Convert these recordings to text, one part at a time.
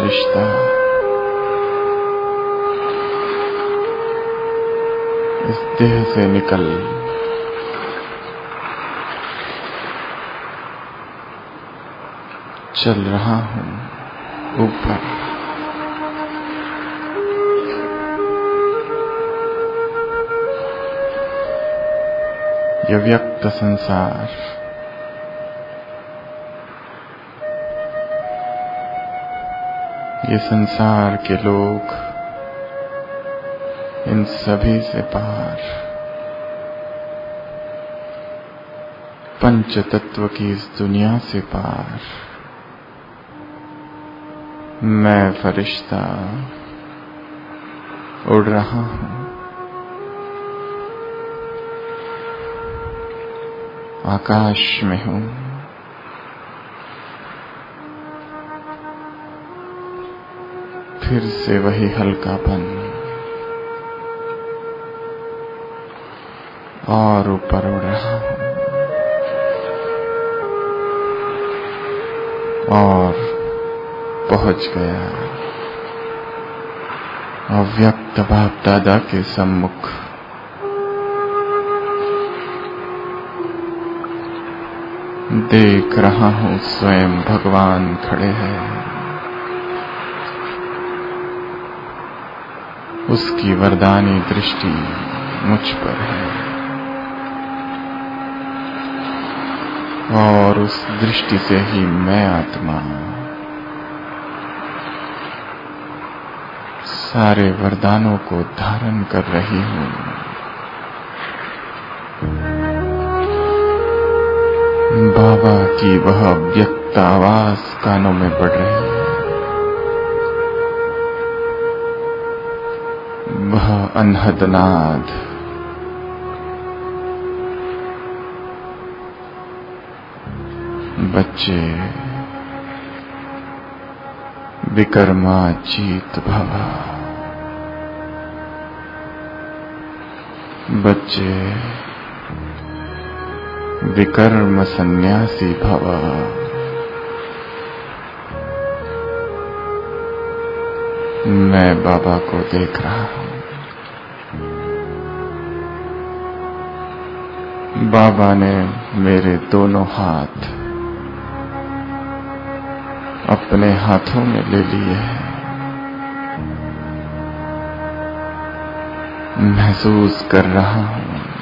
फरिश्ता इस देह से निकल चल रहा हूं ऊपर। ये व्यक्त संसार ये संसार के लोग, इन सभी से पार पंच तत्व की इस दुनिया से पार मैं फरिश्ता उड़ रहा हूं। आकाश में हूं, फिर से वही हल्कापन और ऊपर उड़ रहा हूं और पहुंच गया अव्यक्त बाप दादा के सम्मुख। देख रहा हूं स्वयं भगवान खड़े हैं, उसकी वरदानी दृष्टि मुझ पर है और उस दृष्टि से ही मैं आत्मा सारे वरदानों को धारण कर रही हूं। बाबा की वह व्यक्त आवाज कानों में पड़ रही है, वह अनहद नाद बच्चे विकर्माजीत भव, बच्चे विकर्म सन्यासी भव। मैं बाबा को देख रहा हूं। बाबा ने मेरे दोनों हाथ अपने हाथों में ले लिए हैं। महसूस कर रहा हूं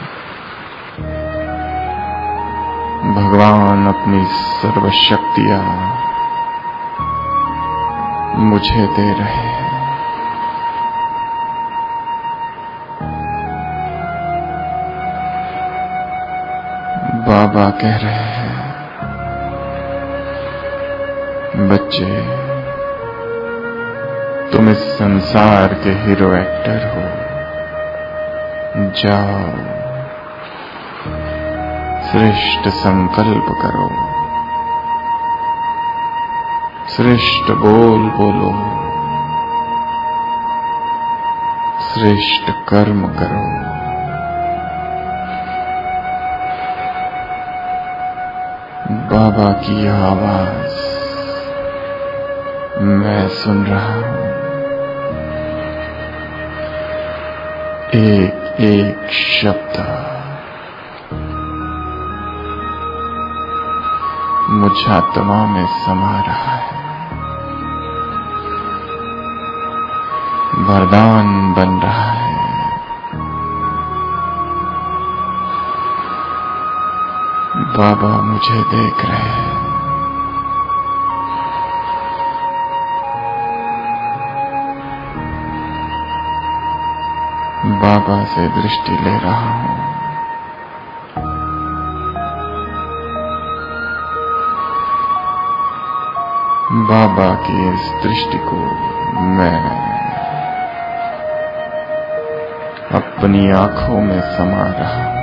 भगवान अपनी सर्वशक्तियां मुझे दे रहे हैं। बाबा कह रहे हैं, बच्चे तुम इस संसार के हीरो एक्टर हो, जाओ श्रेष्ठ संकल्प करो, श्रेष्ठ बोल बोलो, श्रेष्ठ कर्म करो। बाबा की आवाज मैं सुन रहा हूं, एक एक शब्द मुझ आत्मा में समा रहा है, वरदान बन रहा है। बाबा मुझे देख रहे हैं। बाबा से दृष्टि ले रहा हूं। बाबा की इस दृष्टि को मैं अपनी आंखों में समा रहा हूं।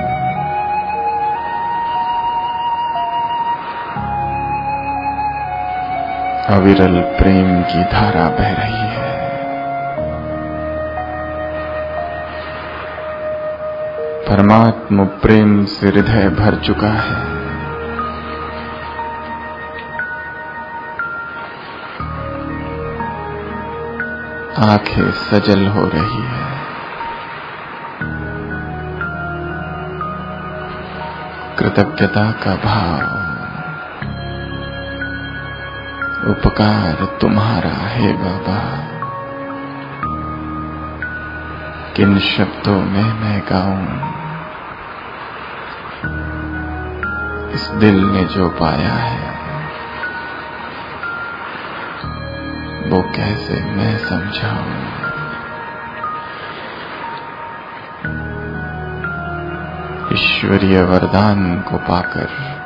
अविरल प्रेम की धारा बह रही है। परमात्मा प्रेम से हृदय भर चुका है। आंखें सजल हो रही है। कृतज्ञता का भाव, उपकार तुम्हारा है बाबा। किन शब्दों में मैं गाऊं इस दिल ने जो पाया है, वो कैसे मैं समझाऊं। ईश्वरीय वरदान को पाकर,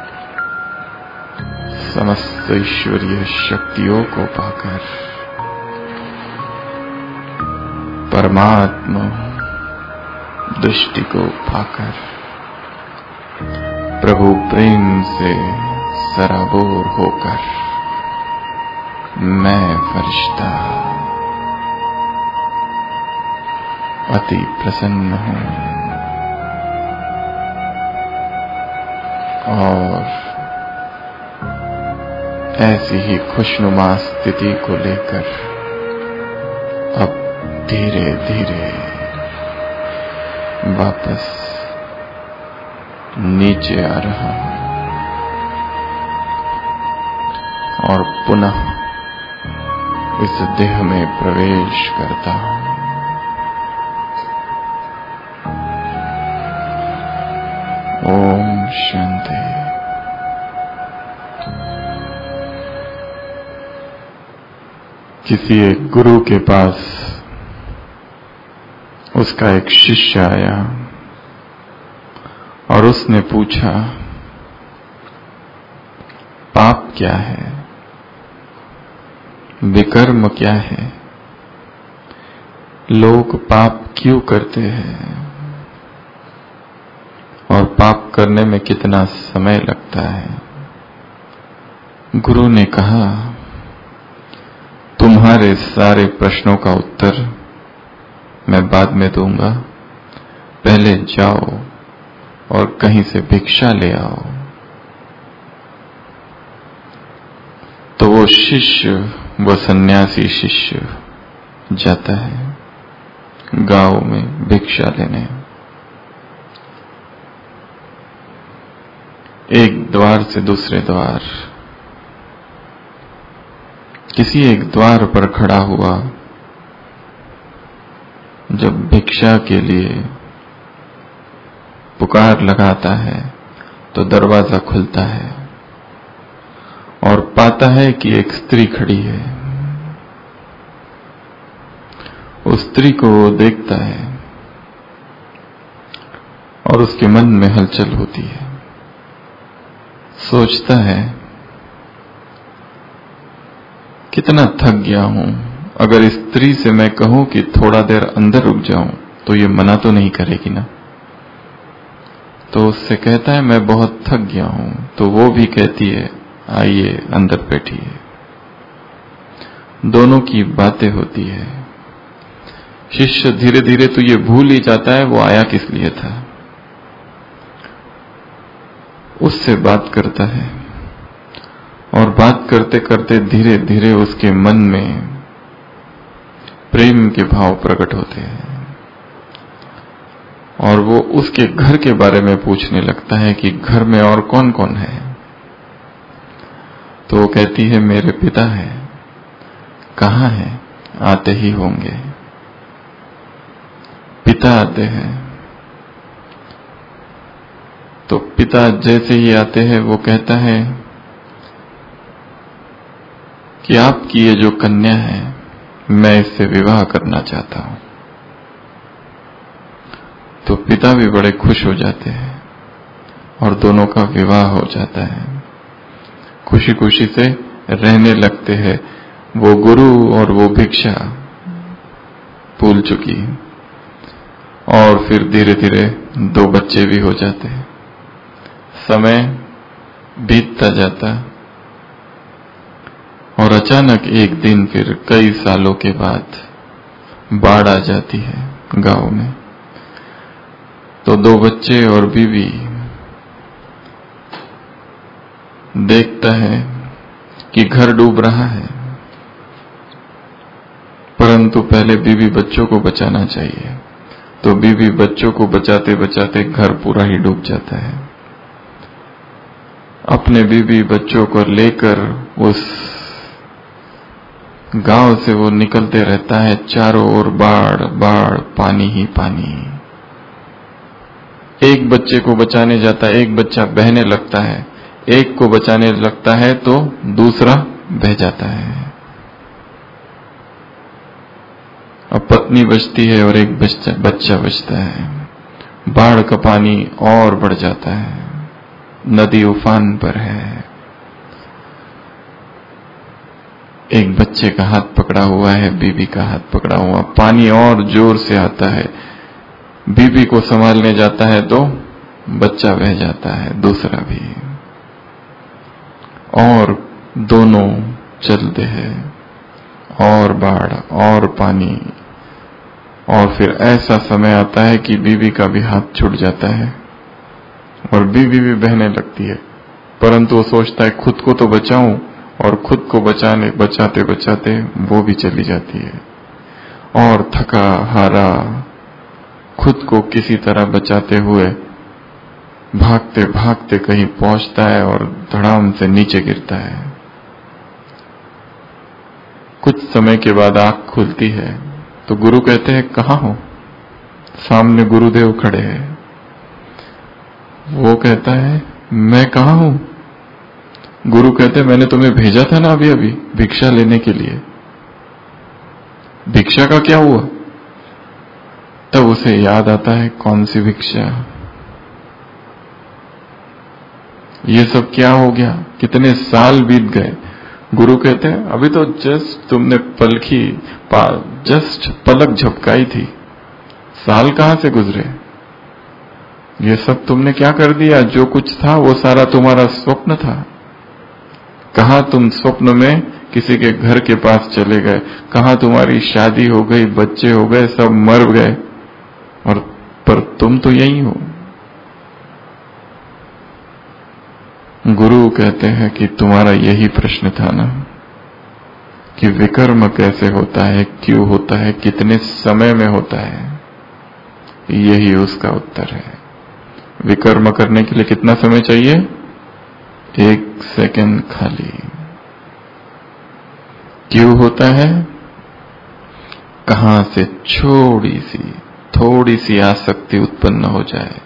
समस्त ईश्वरीय शक्तियों को पाकर, परमात्मा दृष्टि को पाकर, प्रभु प्रेम से सराबोर होकर मैं फरिश्ता अति प्रसन्न हूं और ऐसी ही खुशनुमा स्थिति को लेकर अब धीरे धीरे वापस नीचे आ रहा हूं और पुनः इस देह में प्रवेश करता हूं। ओम शांति। किसी एक गुरु के पास उसका एक शिष्य आया और उसने पूछा, पाप क्या है, विकर्म क्या है, लोग पाप क्यों करते हैं और पाप करने में कितना समय लगता है। गुरु ने कहा, तुम्हारे सारे प्रश्नों का उत्तर मैं बाद में दूंगा, पहले जाओ और कहीं से भिक्षा ले आओ। तो वो शिष्य, वो सन्यासी शिष्य जाता है गांव में भिक्षा लेने। एक द्वार से दूसरे द्वार, किसी एक द्वार पर खड़ा हुआ, जब भिक्षा के लिए पुकार लगाता है तो दरवाजा खुलता है और पाता है कि एक स्त्री खड़ी है। उस स्त्री को वो देखता है और उसके मन में हलचल होती है। सोचता है, कितना थक गया हूं, अगर इस स्त्री से मैं कहूं कि थोड़ा देर अंदर रुक जाऊं तो ये मना तो नहीं करेगी ना। तो उससे कहता है, मैं बहुत थक गया हूं। तो वो भी कहती है, आइए अंदर बैठिए। दोनों की बातें होती है। शिष्य धीरे धीरे तो ये भूल ही जाता है वो आया किस लिए था। उससे बात करता है और बात करते करते धीरे धीरे उसके मन में प्रेम के भाव प्रकट होते हैं और वो उसके घर के बारे में पूछने लगता है कि घर में और कौन कौन है। तो वो कहती है, मेरे पिता है। कहाँ है? आते ही होंगे। पिता आते हैं। तो पिता जैसे ही आते हैं वो कहता है कि आपकी ये जो कन्या है, मैं इससे विवाह करना चाहता हूं। तो पिता भी बड़े खुश हो जाते हैं और दोनों का विवाह हो जाता है। खुशी खुशी से रहने लगते हैं। वो गुरु और वो भिक्षा भूल चुकी और फिर धीरे धीरे 2 बच्चे भी हो जाते हैं। समय बीतता जाता और अचानक एक दिन फिर कई सालों के बाद बाढ़ आ जाती है गांव में। तो 2 बच्चे और बीवी देखता है कि घर डूब रहा है, परंतु पहले बीवी बच्चों को बचाना चाहिए। तो बीवी बच्चों को बचाते बचाते घर पूरा ही डूब जाता है। अपने बीवी बच्चों को लेकर उस गांव से वो निकलते रहता है, चारों ओर बाढ़ बाढ़, पानी ही पानी। एक बच्चे को बचाने जाता है, एक बच्चा बहने लगता है, एक को बचाने लगता है तो दूसरा बह जाता है। अब पत्नी बचती है और एक बच्चा बचता है। बाढ़ का पानी और बढ़ जाता है, नदी उफान पर है। एक बच्चे का हाथ पकड़ा हुआ है, बीबी का हाथ पकड़ा हुआ, पानी और जोर से आता है। बीबी को संभालने जाता है तो बच्चा बह जाता है, दूसरा भी, और दोनों चलते हैं, और बाढ़ और पानी। और फिर ऐसा समय आता है कि बीबी का भी हाथ छूट जाता है और बीबी भी बहने लगती है, परंतु वो सोचता है खुद को तो बचाऊं, और खुद को बचाते बचाते वो भी चली जाती है। और थका हारा खुद को किसी तरह बचाते हुए भागते भागते कहीं पहुंचता है और धड़ाम से नीचे गिरता है। कुछ समय के बाद आंख खुलती है तो गुरु कहते हैं कहाँ हो? सामने गुरुदेव खड़े हैं। वो कहता है मैं कहाँ हूं? गुरु कहते हैं मैंने तुम्हें भेजा था ना अभी अभी भिक्षा लेने के लिए। भिक्षा का क्या हुआ? तब उसे याद आता है कौन सी भिक्षा, ये सब क्या हो गया, कितने साल बीत गए। गुरु कहते हैं अभी तो जस्ट तुमने जस्ट पलक झपकाई थी, साल कहां से गुजरे। ये सब तुमने क्या कर दिया, जो कुछ था वो सारा तुम्हारा स्वप्न था। कहां तुम स्वप्न में किसी के घर के पास चले गए, कहां तुम्हारी शादी हो गई, बच्चे हो गए, सब मर गए, और पर तुम तो यही हो। गुरु कहते हैं कि तुम्हारा यही प्रश्न था ना कि विकर्म कैसे होता है, क्यों होता है, कितने समय में होता है। यही उसका उत्तर है। विकर्म करने के लिए कितना समय चाहिए? 1 सेकंड खाली। क्यों होता है? कहां से थोड़ी सी आसक्ति उत्पन्न हो जाए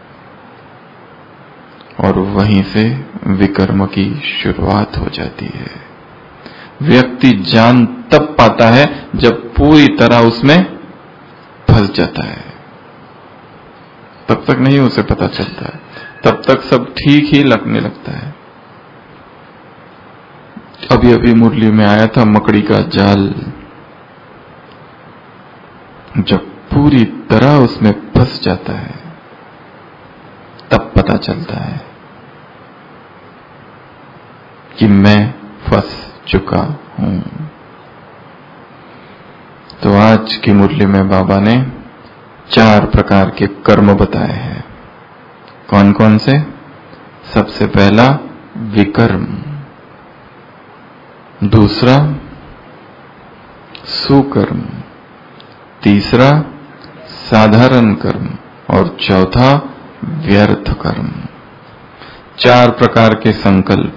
और वहीं से विकर्म की शुरुआत हो जाती है। व्यक्ति जान तब पाता है जब पूरी तरह उसमें फंस जाता है, तब तक नहीं उसे पता चलता है, तब तक सब ठीक ही लगने लगता है। अभी अभी मुरली में आया था मकड़ी का जाल। जब पूरी तरह उसमें फंस जाता है तब पता चलता है कि मैं फंस चुका हूं। तो आज की मुरली में बाबा ने 4 प्रकार के कर्म बताए हैं। कौन कौन से? सबसे पहला विकर्म, दूसरा सुकर्म, तीसरा साधारण कर्म और चौथा व्यर्थ कर्म। 4 प्रकार के संकल्प,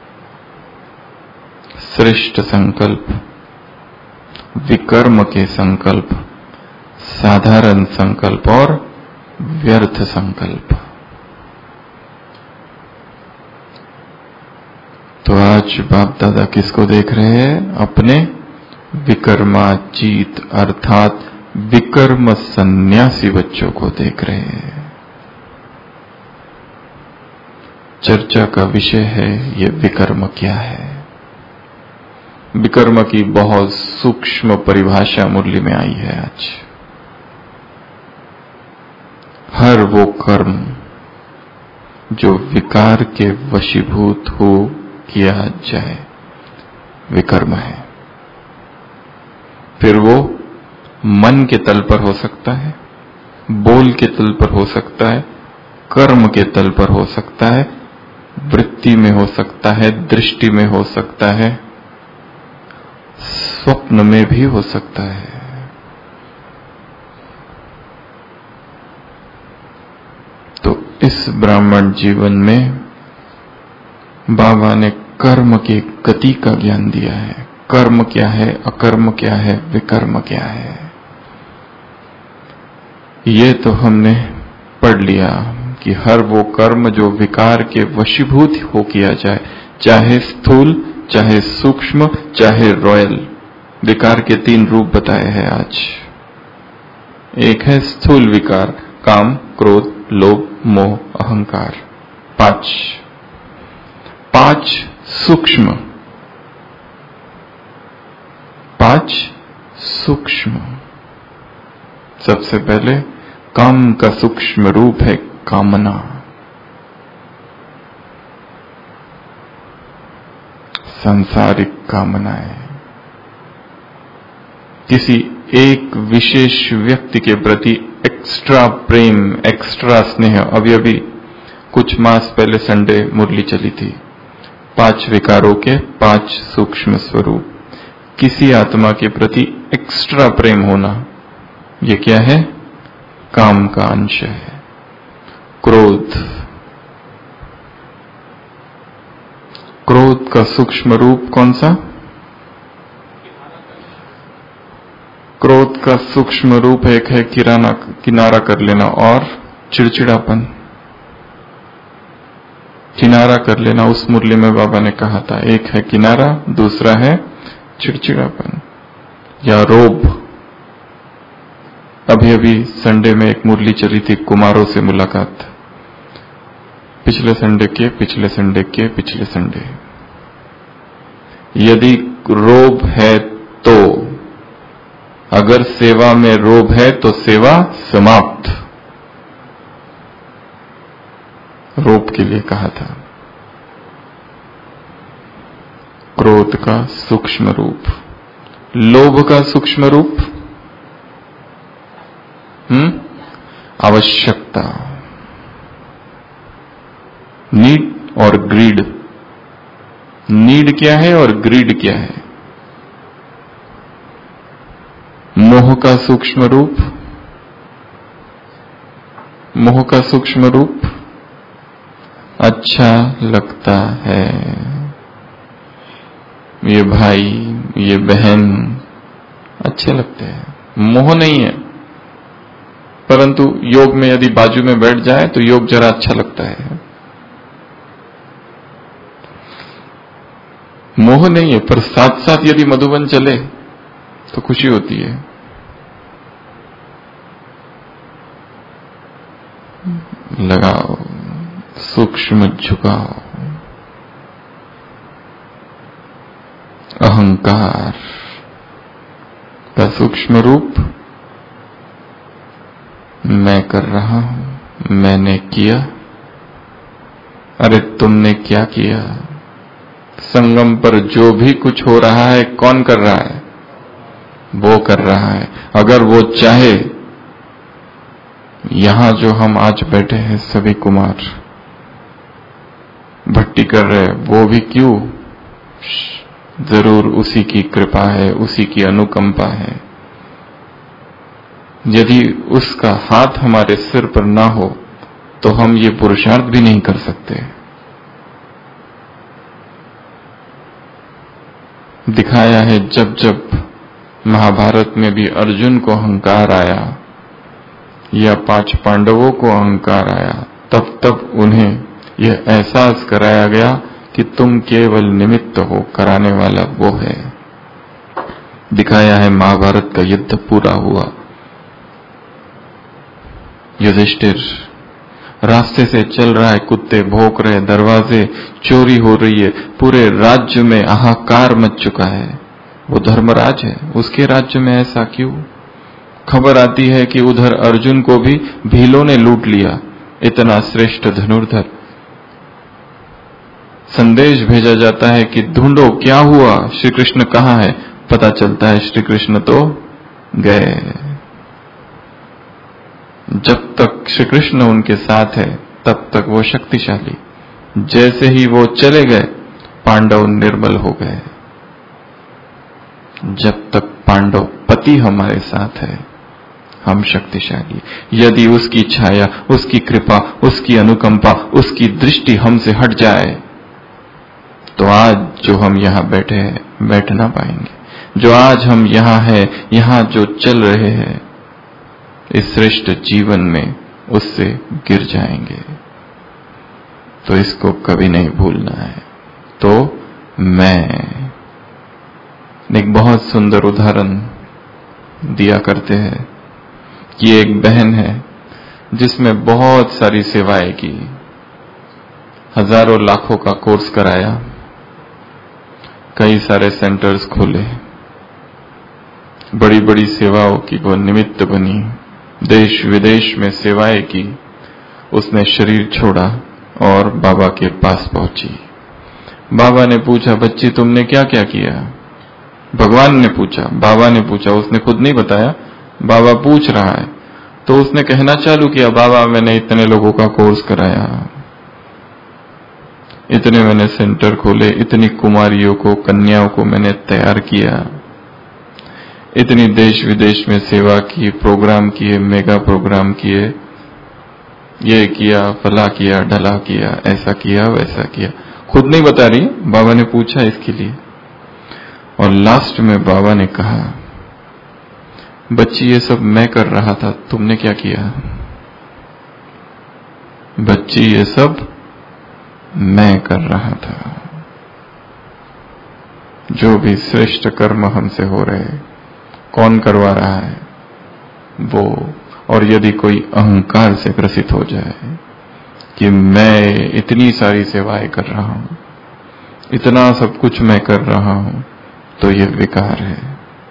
श्रेष्ठ संकल्प, विकर्म के संकल्प, साधारण संकल्प और व्यर्थ संकल्प। तो आज बाप दादा किसको देख रहे हैं? अपने विकर्माजीत अर्थात विकर्म सन्यासी बच्चों को देख रहे हैं। चर्चा का विषय है ये विकर्म क्या है। विकर्म की बहुत सूक्ष्म परिभाषा मुरली में आई है आज। हर वो कर्म जो विकार के वशीभूत हो किया जाए विकर्म है। फिर वो मन के तल पर हो सकता है, बोल के तल पर हो सकता है, कर्म के तल पर हो सकता है, वृत्ति में हो सकता है, दृष्टि में हो सकता है, स्वप्न में भी हो सकता है। तो इस ब्राह्मण जीवन में बाबा ने कर्म की गति का ज्ञान दिया है। कर्म क्या है, अकर्म क्या है, विकर्म क्या है, ये तो हमने पढ़ लिया कि हर वो कर्म जो विकार के वशीभूत हो किया जाए, चाहे स्थूल, चाहे सूक्ष्म, चाहे रॉयल। विकार के 3 रूप बताए हैं आज। एक है स्थूल विकार, काम, क्रोध, लोभ, मोह, अहंकार। 5 सूक्ष्म, 5 सूक्ष्म। सबसे पहले काम का सूक्ष्म रूप है कामना। सांसारिक कामनाएं, किसी एक विशेष व्यक्ति के प्रति एक्स्ट्रा प्रेम, एक्स्ट्रा स्नेह। अभी कुछ मास पहले संडे मुरली चली थी। 5 विकारों के 5 सूक्ष्म स्वरूप। किसी आत्मा के प्रति एक्स्ट्रा प्रेम होना, ये क्या है? काम का अंश है। क्रोध, क्रोध का सूक्ष्म रूप कौन सा? क्रोध का सूक्ष्म रूप एक है किनारा कर लेना और चिड़चिड़ापन। किनारा कर लेना उस मुरली में बाबा ने कहा था, एक है किनारा, दूसरा है चिड़चिड़ापन या रोब। अभी संडे में एक मुरली चली थी, कुमारों से मुलाकात। पिछले संडे के पिछले संडे के पिछले संडे। यदि रोब है तो, अगर सेवा में रोब है तो सेवा समाप्त। रोब के लिए कहा था। क्रोध का सूक्ष्म रूप, लोभ का सूक्ष्म रूप, आवश्यकता, नीड और ग्रीड। नीड क्या है और ग्रीड क्या है? मोह का सूक्ष्म रूप, मोह का सूक्ष्म रूप अच्छा लगता है, ये भाई, ये बहन अच्छे लगते हैं। मोह नहीं है, परंतु योग में यदि बाजू में बैठ जाए तो योग जरा अच्छा लगता है। मोह नहीं है, पर साथ साथ यदि मधुबन चले तो खुशी होती है। लगाओ, सूक्ष्म झुकाओ। अहंकार का सूक्ष्म रूप, मैं कर रहा हूं, मैंने किया। अरे तुमने क्या किया? संगम पर जो भी कुछ हो रहा है, कौन कर रहा है? वो कर रहा है। अगर वो चाहे, यहां जो हम आज बैठे हैं सभी कुमार भट्टी कर रहे, वो भी क्यों? जरूर उसी की कृपा है, उसी की अनुकंपा है। यदि उसका हाथ हमारे सिर पर ना हो तो हम ये पुरुषार्थ भी नहीं कर सकते। दिखाया है जब जब महाभारत में भी अर्जुन को अहंकार आया या 5 पांडवों को अहंकार आया, तब तब उन्हें यह एहसास कराया गया कि तुम केवल निमित्त हो, कराने वाला वो है। दिखाया है महाभारत का युद्ध पूरा हुआ। युधिष्ठिर रास्ते से चल रहा है, कुत्ते भौंक रहे, दरवाजे चोरी हो रही है, पूरे राज्य में हाहाकार मच चुका है। वो धर्मराज है, उसके राज्य में ऐसा क्यों? खबर आती है कि उधर अर्जुन को भी भीलों ने लूट लिया, इतना श्रेष्ठ धनुर्धर। संदेश भेजा जाता है कि ढूंढो क्या हुआ, श्री कृष्ण कहाँ है? पता चलता है श्री कृष्ण तो गए। जब तक श्री कृष्ण उनके साथ है तब तक वो शक्तिशाली। जैसे ही वो चले गए, पांडव निर्बल हो गए। जब तक पांडव पति हमारे साथ है हम शक्तिशाली। यदि उसकी छाया, उसकी कृपा, उसकी अनुकंपा, उसकी दृष्टि हमसे हट जाए तो आज जो हम यहां बैठे हैं बैठ ना पाएंगे। जो आज हम यहां हैं, यहां जो चल रहे हैं इस श्रेष्ठ जीवन में, उससे गिर जाएंगे। तो इसको कभी नहीं भूलना है। तो मैं एक बहुत सुंदर उदाहरण दिया करते हैं कि एक बहन है जिसमें बहुत सारी सेवाएं की, हजारों लाखों का कोर्स कराया, कई सारे सेंटर्स खोले, बड़ी बड़ी सेवाओं की वो निमित्त बनी, देश विदेश में सेवाएं की। उसने शरीर छोड़ा और बाबा के पास पहुंची। बाबा ने पूछा, बच्ची तुमने क्या क्या किया? भगवान ने पूछा, बाबा ने पूछा, उसने खुद नहीं बताया, बाबा पूछ रहा है। तो उसने कहना चालू किया, बाबा मैंने इतने लोगों का कोर्स कराया, इतने मैंने सेंटर खोले, इतनी कुमारियों को, कन्याओं को मैंने तैयार किया, इतनी देश विदेश में सेवा की, प्रोग्राम किए, मेगा प्रोग्राम किए, ये किया, फला किया, ढला किया, ऐसा किया, वैसा किया। खुद नहीं बता रही, बाबा ने पूछा इसके लिए। और लास्ट में बाबा ने कहा, बच्ची ये सब मैं कर रहा था, तुमने क्या किया? बच्ची ये सब मैं कर रहा था। जो भी श्रेष्ठ कर्म हमसे हो रहे, कौन करवा रहा है? वो। और यदि कोई अहंकार से ग्रसित हो जाए कि मैं इतनी सारी सेवाएं कर रहा हूं, इतना सब कुछ मैं कर रहा हूं, तो ये विकार है।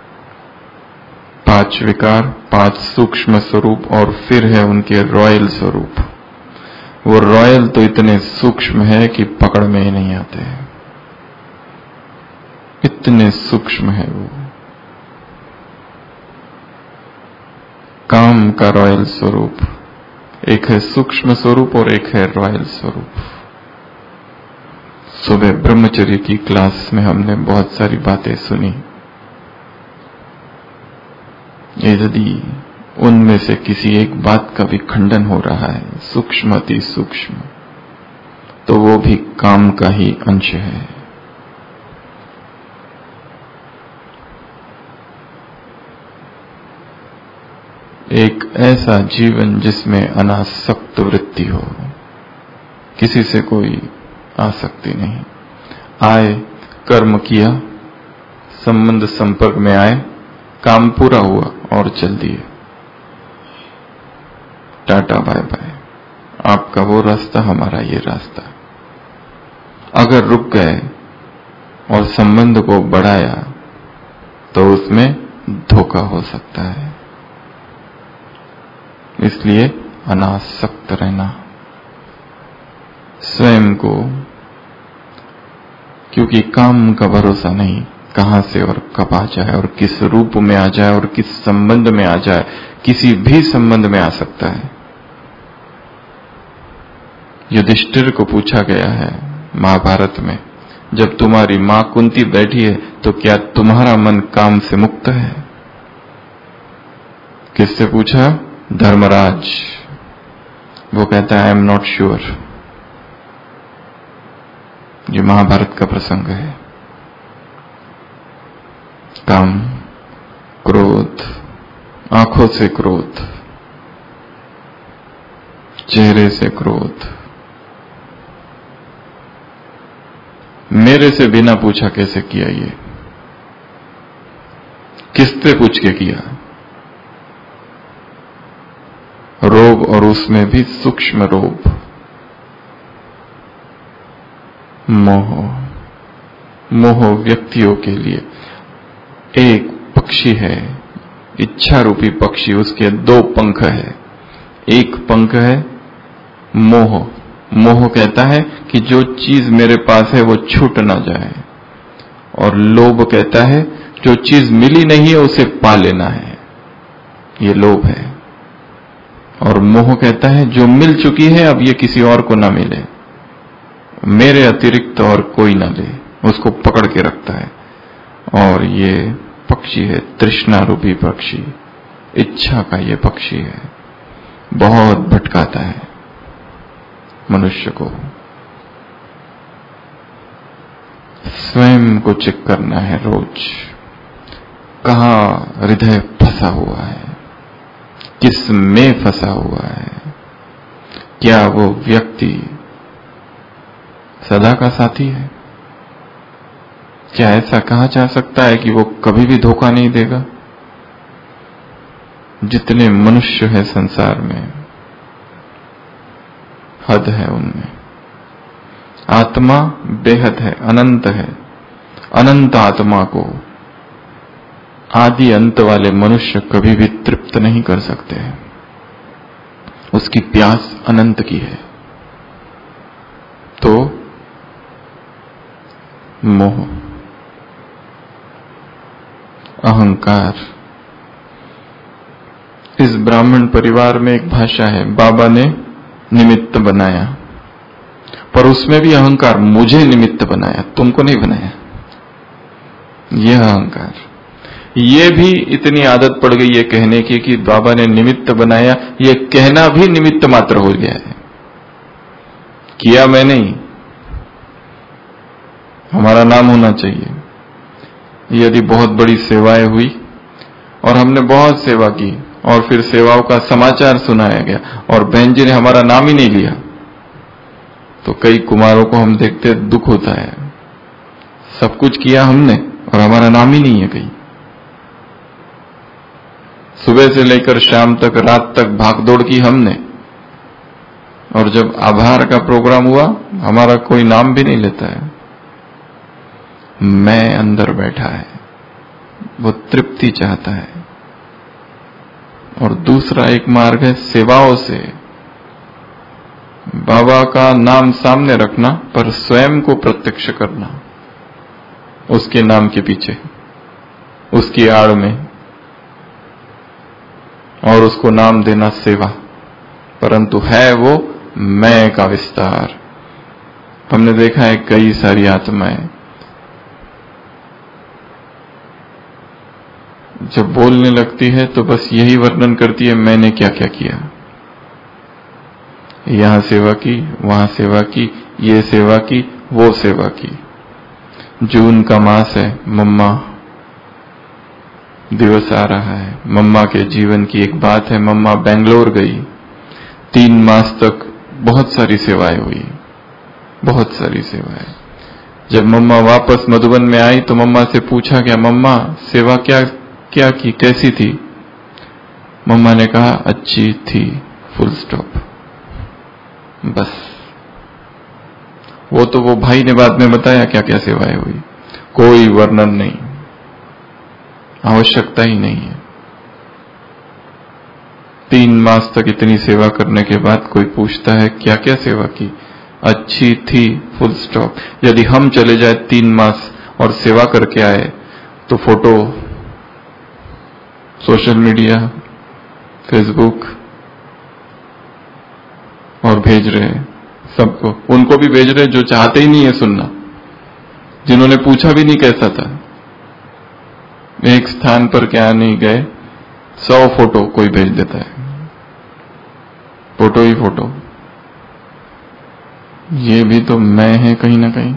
5 विकार, 5 सूक्ष्म स्वरूप और फिर है उनके रॉयल स्वरूप। वो रॉयल तो इतने सूक्ष्म है कि पकड़ में ही नहीं आते, इतने सूक्ष्म है वो। काम का रॉयल स्वरूप एक है सूक्ष्म स्वरूप और एक है रॉयल स्वरूप। सुबह ब्रह्मचर्य की क्लास में हमने बहुत सारी बातें सुनी। यदि उनमें से किसी एक बात का भी खंडन हो रहा है, सूक्ष्म अति सूक्ष्म, तो वो भी काम का ही अंश है। एक ऐसा जीवन जिसमें अनासक्त वृत्ति हो, किसी से कोई आसक्ति नहीं। आए, कर्म किया, संबंध संपर्क में आए, काम पूरा हुआ और चल दिए, टाटा बाय बाय। आपका वो रास्ता, हमारा ये रास्ता। अगर रुक गए और संबंध को बढ़ाया तो उसमें धोखा हो सकता है। इसलिए अनासक्त रहना, स्वयं को, क्योंकि काम का भरोसा नहीं, कहां से और कब आ जाए और किस रूप में आ जाए और किस संबंध में आ जाए, किसी भी संबंध में आ सकता है। युधिष्ठिर को पूछा गया है महाभारत में, जब तुम्हारी मां कुंती बैठी है तो क्या तुम्हारा मन काम से मुक्त है? किससे पूछा? धर्मराज। वो कहता है आई एम नॉट श्योर। ये महाभारत का प्रसंग है। काम, क्रोध, आंखों से क्रोध, चेहरे से क्रोध, मेरे से बिना पूछा कैसे किया? ये किससे पूछ के किया? रोब, और उसमें भी सूक्ष्म रोब, मोह। मोह व्यक्तियों के लिए एक पक्षी है, इच्छा रूपी पक्षी, उसके 2 पंख है। एक पंख है मोह। मोह कहता है कि जो चीज मेरे पास है वो छूट ना जाए, और लोभ कहता है जो चीज मिली नहीं है उसे पा लेना है, ये लोभ है। और मोह कहता है जो मिल चुकी है अब ये किसी और को ना मिले, मेरे अतिरिक्त और कोई ना ले, उसको पकड़ के रखता है। और ये पक्षी है, तृष्णा रूपी पक्षी, इच्छा का ये पक्षी है, बहुत भटकाता है मनुष्य को। स्वयं को चेक करना है रोज, कहाँ हृदय फंसा हुआ है, किस में फंसा हुआ है। क्या वो व्यक्ति सदा का साथी है? क्या ऐसा कहा जा सकता है कि वो कभी भी धोखा नहीं देगा? जितने मनुष्य है संसार में, हद है उनमें। आत्मा बेहद है, अनंत है। अनंत आत्मा को आदि अंत वाले मनुष्य कभी भी तृप्त नहीं कर सकते हैं। उसकी प्यास अनंत की है। तो मोह, अहंकार। इस ब्राह्मण परिवार में एक भाषा है, बाबा ने निमित्त बनाया, पर उसमें भी अहंकार, मुझे निमित्त बनाया, तुमको नहीं बनाया। यह अहंकार, ये भी इतनी आदत पड़ गई है कहने की कि बाबा ने निमित्त बनाया। ये कहना भी निमित्त मात्र हो गया है, किया मैं नहीं, हमारा नाम होना चाहिए। यदि बहुत बड़ी सेवाएं हुई और हमने बहुत सेवा की और फिर सेवाओं का समाचार सुनाया गया और बहन जी ने हमारा नाम ही नहीं लिया, तो कई कुमारों को हम देखते दुख होता है। सब कुछ किया हमने और हमारा नाम ही नहीं है कहीं। सुबह से लेकर शाम तक, रात तक भागदौड़ की हमने, और जब आभार का प्रोग्राम हुआ हमारा कोई नाम भी नहीं लेता है। मैं अंदर बैठा है, वो तृप्ति चाहता है। और दूसरा एक मार्ग है सेवाओं से, बाबा का नाम सामने रखना पर स्वयं को प्रत्यक्ष करना, उसके नाम के पीछे, उसकी आड़ में, और उसको नाम देना सेवा, परंतु है वो मैं का विस्तार। हमने देखा है कई सारी आत्माएं जब बोलने लगती है तो बस यही वर्णन करती है, मैंने क्या क्या किया, यहां सेवा की, वहां सेवा की, ये सेवा की, वो सेवा की। जून का मास है, मम्मा दिवस आ रहा है। मम्मा के जीवन की एक बात है, मम्मा बेंगलोर गई, 3 मास तक बहुत सारी सेवाएं हुई, बहुत सारी सेवाएं। जब मम्मा वापस मधुबन में आई तो मम्मा से पूछा गया, मम्मा सेवा क्या क्या की, कैसी थी? मम्मा ने कहा अच्छी थी, फुल स्टॉप, बस। वो तो वो भाई ने बाद में बताया क्या क्या सेवाएं हुई, कोई वर्णन नहीं, आवश्यकता ही नहीं है। 3 मास तक इतनी सेवा करने के बाद कोई पूछता है क्या क्या सेवा की? अच्छी थी, फुल स्टॉप। यदि हम चले जाए 3 मास और सेवा करके आए तो फोटो सोशल मीडिया, फेसबुक और भेज रहे हैं सबको, उनको भी भेज रहे हैं जो चाहते ही नहीं है सुनना, जिन्होंने पूछा भी नहीं कैसा था। एक स्थान पर क्या नहीं गए, 100 फोटो कोई भेज देता है, फोटो ही फोटो। ये भी तो मैं है कहीं ना कहीं।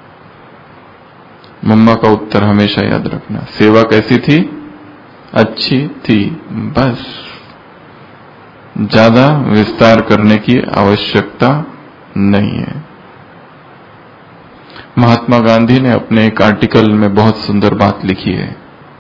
मम्मा का उत्तर हमेशा याद रखना, सेवा कैसी थी? अच्छी थी, बस। ज्यादा विस्तार करने की आवश्यकता नहीं है। महात्मा गांधी ने अपने एक आर्टिकल में बहुत सुंदर बात लिखी है।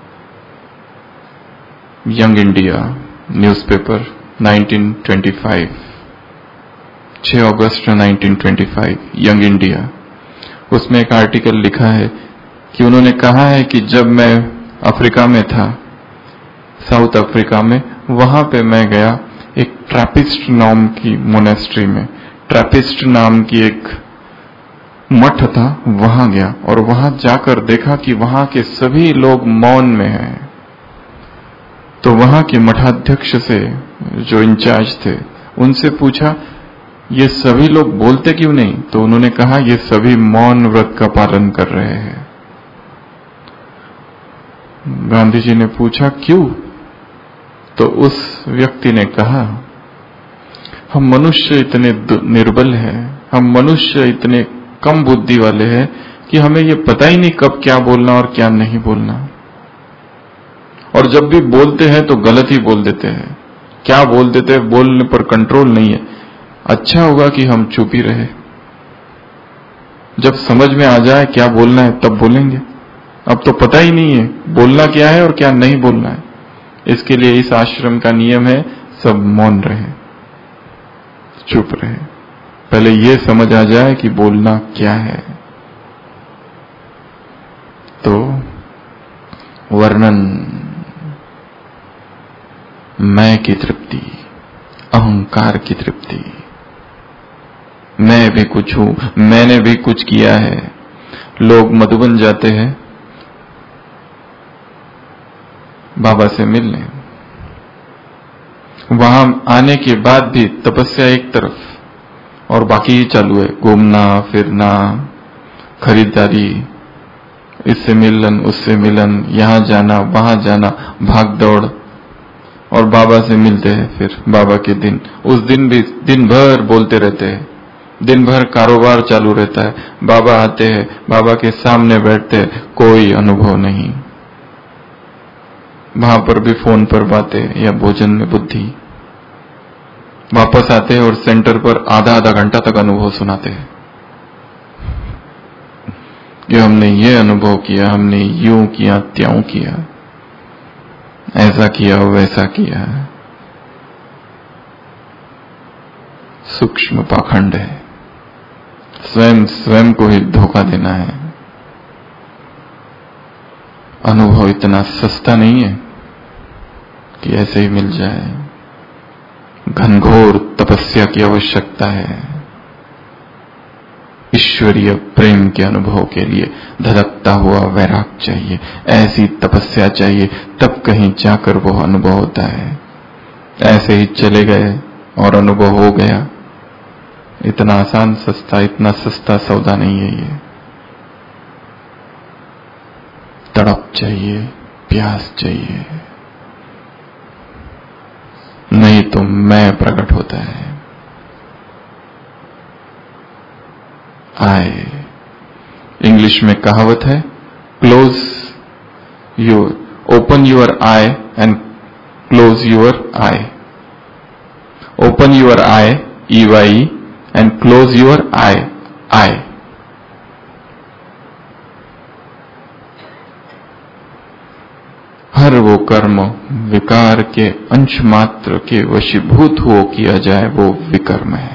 यंग इंडिया न्यूज़पेपर 1925, 6 अगस्त 1925, यंग इंडिया। उसमें एक आर्टिकल लिखा है कि उन्होंने कहा है कि जब मैं अफ्रीका में था, साउथ अफ्रीका में, वहां पे मैं गया एक ट्रैपिस्ट नाम की मोनेस्ट्री में, ट्रैपिस्ट नाम की एक मठ था, वहां गया और वहां जाकर देखा कि वहां के सभी लोग मौन में हैं। तो वहां के मठाध्यक्ष से, जो इंचार्ज थे, उनसे पूछा ये सभी लोग बोलते क्यों नहीं? तो उन्होंने कहा ये सभी मौन व्रत का पालन कर रहे हैं। गांधी जी ने पूछा क्यों? तो उस व्यक्ति ने कहा, हम मनुष्य इतने निर्बल हैं, हम मनुष्य इतने कम बुद्धि वाले हैं कि हमें ये पता ही नहीं कब क्या बोलना और क्या नहीं बोलना, और जब भी बोलते हैं तो गलत ही बोल देते हैं। क्या बोल देते हैं, बोलने पर कंट्रोल नहीं है। अच्छा होगा कि हम चुप ही रहे, जब समझ में आ जाए क्या बोलना है तब बोलेंगे। अब तो पता ही नहीं है बोलना क्या है और क्या नहीं बोलना है। इसके लिए इस आश्रम का नियम है, सब मौन रहे, चुप रहे, पहले ये समझ आ जाए कि बोलना क्या है। तो वर्णन, मैं की तृप्ति, अहंकार की तृप्ति, मैं भी कुछ हूं, मैंने भी कुछ किया है। लोग मधुबन जाते हैं बाबा से मिलने, वहां आने के बाद भी तपस्या एक तरफ और बाकी ही चालू है, घूमना फिरना, खरीदारी, इससे मिलन उससे मिलन, यहां जाना वहां जाना, भाग दौड़, और बाबा से मिलते हैं। फिर बाबा के दिन, उस दिन भी दिन भर बोलते रहते हैं, दिन भर कारोबार चालू रहता है। बाबा आते हैं, बाबा के सामने बैठते हैं, कोई अनुभव नहीं। वहां पर भी फोन पर बातें या भोजन में बुद्धि। वापस आते हैं और सेंटर पर आधा आधा घंटा तक अनुभव सुनाते हैं कि हमने ये अनुभव किया, हमने यूं किया, त्यों किया, ऐसा किया वैसा किया। सूक्ष्म पाखंड है, स्वयं को ही धोखा देना है। अनुभव इतना सस्ता नहीं है कि ऐसे ही मिल जाए, घनघोर तपस्या की आवश्यकता है। ईश्वरीय प्रेम के अनुभव के लिए धड़कता हुआ वैराग चाहिए, ऐसी तपस्या चाहिए, तब कहीं जाकर वो अनुभव होता है। ऐसे ही चले गए और अनुभव हो गया, इतना आसान सस्ता, इतना सस्ता सौदा नहीं है ये। तड़प चाहिए, प्यास चाहिए, नहीं तो मैं प्रकट होता है। आए, इंग्लिश में कहावत है, close your, open your eye and close your eye, open your eye EY and close your eye. हर वो कर्म विकार के अंश मात्र के वशीभूत हो किया जाए, वो विकर्म है।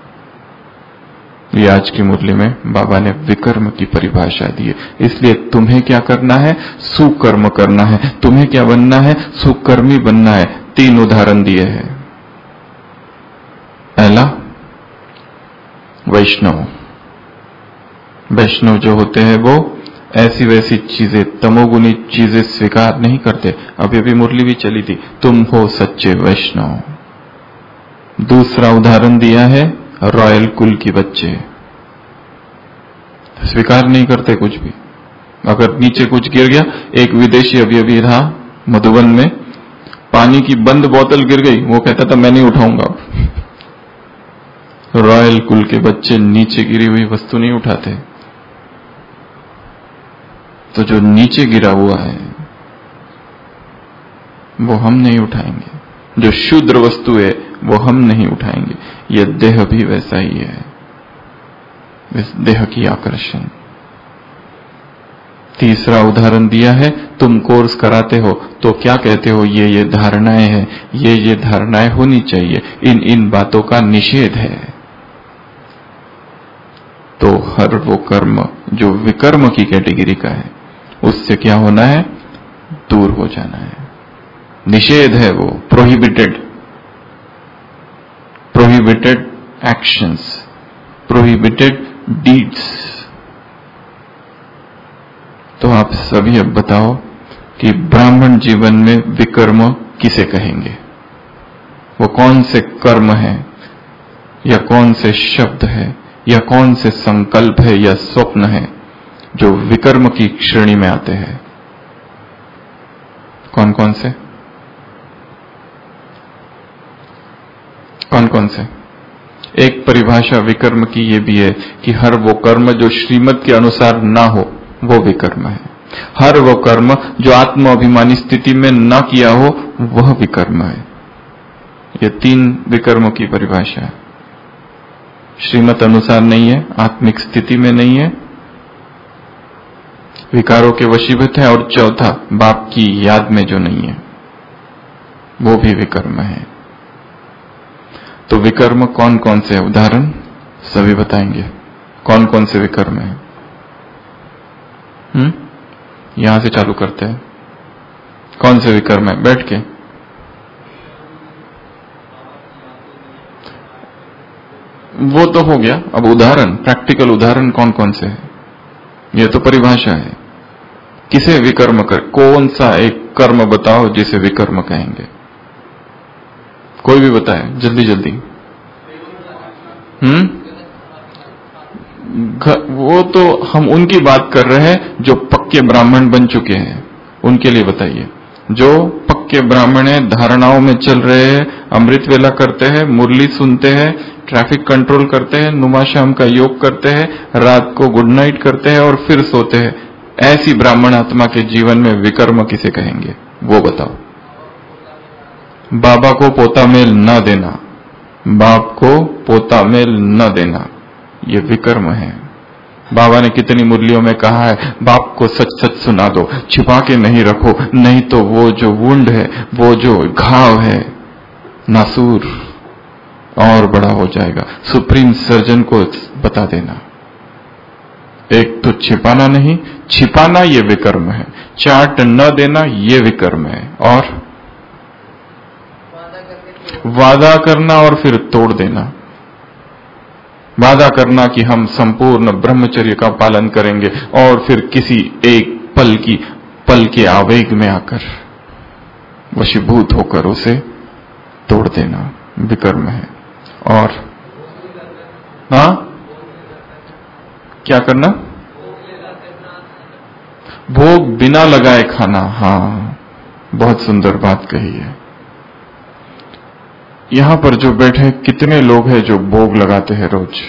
ये आज की मुरली में बाबा ने विकर्म की परिभाषा दी है। इसलिए तुम्हें क्या करना है, सुकर्म करना है। तुम्हें क्या बनना है, सुकर्मी बनना है। 3 उदाहरण दिए हैं। पहला, वैष्णव। वैष्णव जो होते हैं वो ऐसी वैसी चीजें, तमोगुनी चीजें स्वीकार नहीं करते। अभी भी मुरली भी चली थी, तुम हो सच्चे वैष्णव। दूसरा उदाहरण दिया है, रॉयल कुल की बच्चे स्वीकार नहीं करते कुछ भी। अगर नीचे कुछ गिर गया, एक विदेशी अभी था मधुबन में, पानी की बंद बोतल गिर गई, वो कहता था मैं नहीं उठाऊंगा। रॉयल कुल के बच्चे नीचे गिरी हुई वस्तु नहीं उठाते। तो जो नीचे गिरा हुआ है वो हम नहीं उठाएंगे, जो शूद्र वस्तु है वो हम नहीं उठाएंगे। ये देह भी वैसा ही है, इस देह की आकर्षण। तीसरा उदाहरण दिया है, तुम कोर्स कराते हो तो क्या कहते हो, ये धारणाएं हैं, ये धारणाएं होनी चाहिए, इन बातों का निषेध है। तो हर वो कर्म जो विकर्म की कैटेगरी का है, उससे क्या होना है, दूर हो जाना है। निषेध है वो, प्रोहिबिटेड एक्शंस, प्रोहिबिटेड डीड्स। तो आप सभी अब बताओ कि ब्राह्मण जीवन में विकर्म किसे कहेंगे? वो कौन से कर्म है, या कौन से शब्द है, या कौन से संकल्प है या स्वप्न है जो विकर्म की श्रेणी में आते हैं? कौन कौन से? कौन कौन से? एक परिभाषा विकर्म की ये भी है कि हर वो कर्म जो श्रीमत के अनुसार ना हो वो विकर्म है। हर वो कर्म जो आत्म अभिमानी स्थिति में ना किया हो वह विकर्म है। ये 3 विकर्मों की परिभाषा है। श्रीमत अनुसार नहीं है, आत्मिक स्थिति में नहीं है, विकारों के वशीभूत है, और चौथा बाप की याद में जो नहीं है वो भी विकर्म है। तो विकर्म कौन कौन से? उदाहरण सभी बताएंगे कौन कौन से विकर्म है। यहां से चालू करते हैं। कौन से विकर्म है? बैठ के। वो तो हो गया, अब उदाहरण, प्रैक्टिकल उदाहरण कौन कौन से है? ये तो परिभाषा है। किसे विकर्म कर, कौन सा एक कर्म बताओ जिसे विकर्म कहेंगे? कोई भी बताए जल्दी जल्दी। वो तो हम उनकी बात कर रहे हैं जो पक्के ब्राह्मण बन चुके हैं, उनके लिए बताइए। जो पक्के ब्राह्मण हैं, धारणाओं में चल रहे हैं, अमृत वेला करते हैं, मुरली सुनते हैं, ट्रैफिक कंट्रोल करते हैं, नुमा शाम का योग करते हैं, रात को गुड नाइट करते हैं और फिर सोते हैं, ऐसी ब्राह्मण आत्मा के जीवन में विकर्म किसे कहेंगे? वो बताओ। बाबा को पोता मेल न देना, बाप को पोता मेल न देना, ये विकर्म है। बाबा ने कितनी मुरलियों में कहा है, बाप को सच सच सुना दो, छिपा के नहीं रखो, नहीं तो वो जो वुंड है, वो जो घाव है, नासूर और बड़ा हो जाएगा। सुप्रीम सर्जन को बता देना। एक तो छिपाना नहीं, छिपाना ये विकर्म है, चार्ट न देना ये विकर्म है, और वादा करना और फिर तोड़ देना। वादा करना कि हम संपूर्ण ब्रह्मचर्य का पालन करेंगे और फिर किसी एक पल के आवेग में आकर वशीभूत होकर उसे तोड़ देना विकर्म है। और क्या करना? भोग बिना लगाए खाना। हाँ, बहुत सुंदर बात कही है। यहां पर जो बैठे कितने लोग हैं जो भोग लगाते हैं रोज?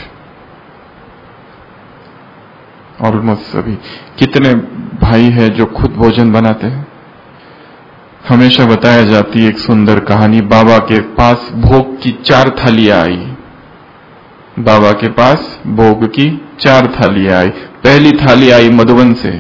ऑलमोस्ट सभी। कितने भाई हैं जो खुद भोजन बनाते हैं? हमेशा बताया जाती है एक सुंदर कहानी। बाबा के पास भोग की 4 थालियां आई। बाबा के पास भोग की 4 थालियां आई। पहली थाली आई मधुबन से।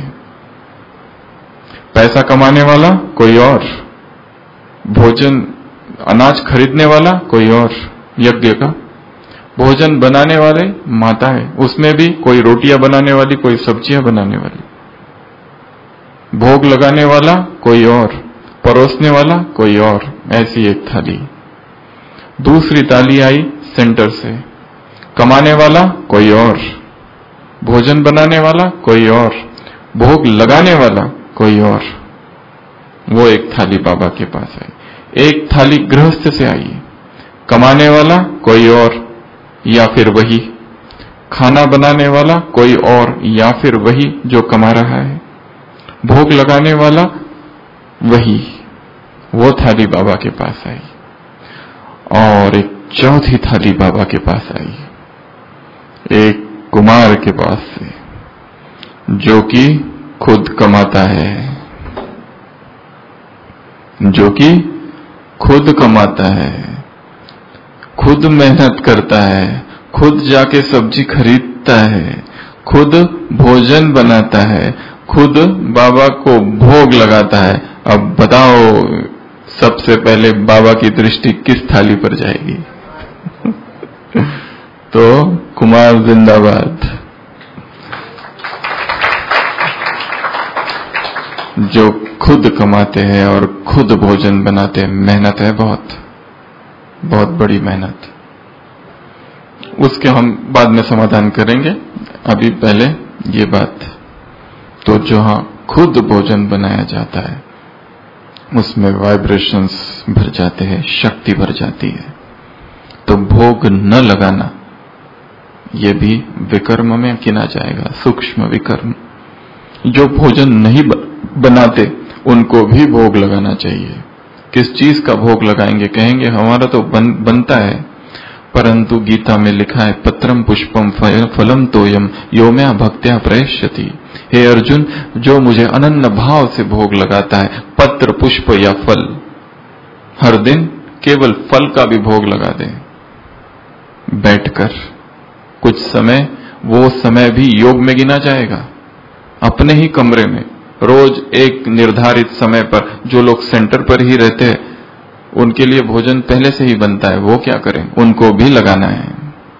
पैसा कमाने वाला कोई और, भोजन अनाज खरीदने वाला कोई और, यज्ञ का भोजन बनाने वाले माता है, उसमें भी कोई रोटियां बनाने वाली, कोई सब्जियां बनाने वाली, भोग लगाने वाला कोई और, परोसने वाला कोई और, ऐसी एक थाली। दूसरी थाली आई सेंटर से, कमाने वाला कोई और, भोजन बनाने वाला कोई और, भोग लगाने वाला कोई और। वो एक थाली बाबा के पास आई। एक थाली गृहस्थ से आई, कमाने वाला कोई और या फिर वही, खाना बनाने वाला कोई और या फिर वही जो कमा रहा है, भोग लगाने वाला वही। वो थाली बाबा के पास आई। और एक चौथी थाली बाबा के पास आई, एक कुमार के पास से, जो कि खुद कमाता है, जो कि खुद कमाता है, खुद मेहनत करता है, खुद जाके सब्जी खरीदता है, खुद भोजन बनाता है, खुद बाबा को भोग लगाता है। अब बताओ सबसे पहले बाबा की दृष्टि किस थाली पर जाएगी? तो कुमार जिंदाबाद। जो खुद कमाते हैं और खुद भोजन बनाते हैं, मेहनत है बहुत, बहुत बड़ी मेहनत। उसके हम बाद में समाधान करेंगे, अभी पहले ये बात। तो जहां खुद भोजन बनाया जाता है उसमें वाइब्रेशंस भर जाते हैं, शक्ति भर जाती है। तो भोग न लगाना ये भी विकर्म में गिना जाएगा, सूक्ष्म विकर्म। जो भोजन नहीं बनाते उनको भी भोग लगाना चाहिए। किस चीज का भोग लगाएंगे? कहेंगे हमारा तो बनता है, परंतु गीता में लिखा है पत्रम पुष्पम फलम तोयम यो मैं भक्त्या प्रयश्यति। हे अर्जुन, जो मुझे अनन्य भाव से भोग लगाता है, पत्र पुष्प या फल, हर दिन केवल फल का भी भोग लगा दे बैठकर कुछ समय, वो समय भी योग में गिना जाएगा। अपने ही कमरे में रोज एक निर्धारित समय पर, जो लोग सेंटर पर ही रहते हैं उनके लिए भोजन पहले से ही बनता है, वो क्या करें? उनको भी लगाना है।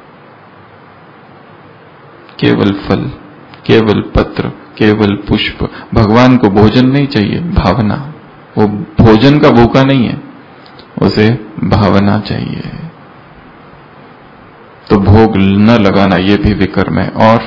केवल फल, केवल पत्र, केवल पुष्प। भगवान को भोजन नहीं चाहिए, भावना। वो भोजन का भूखा नहीं है, उसे भावना चाहिए। तो भोग न लगाना ये भी विकर्म है। और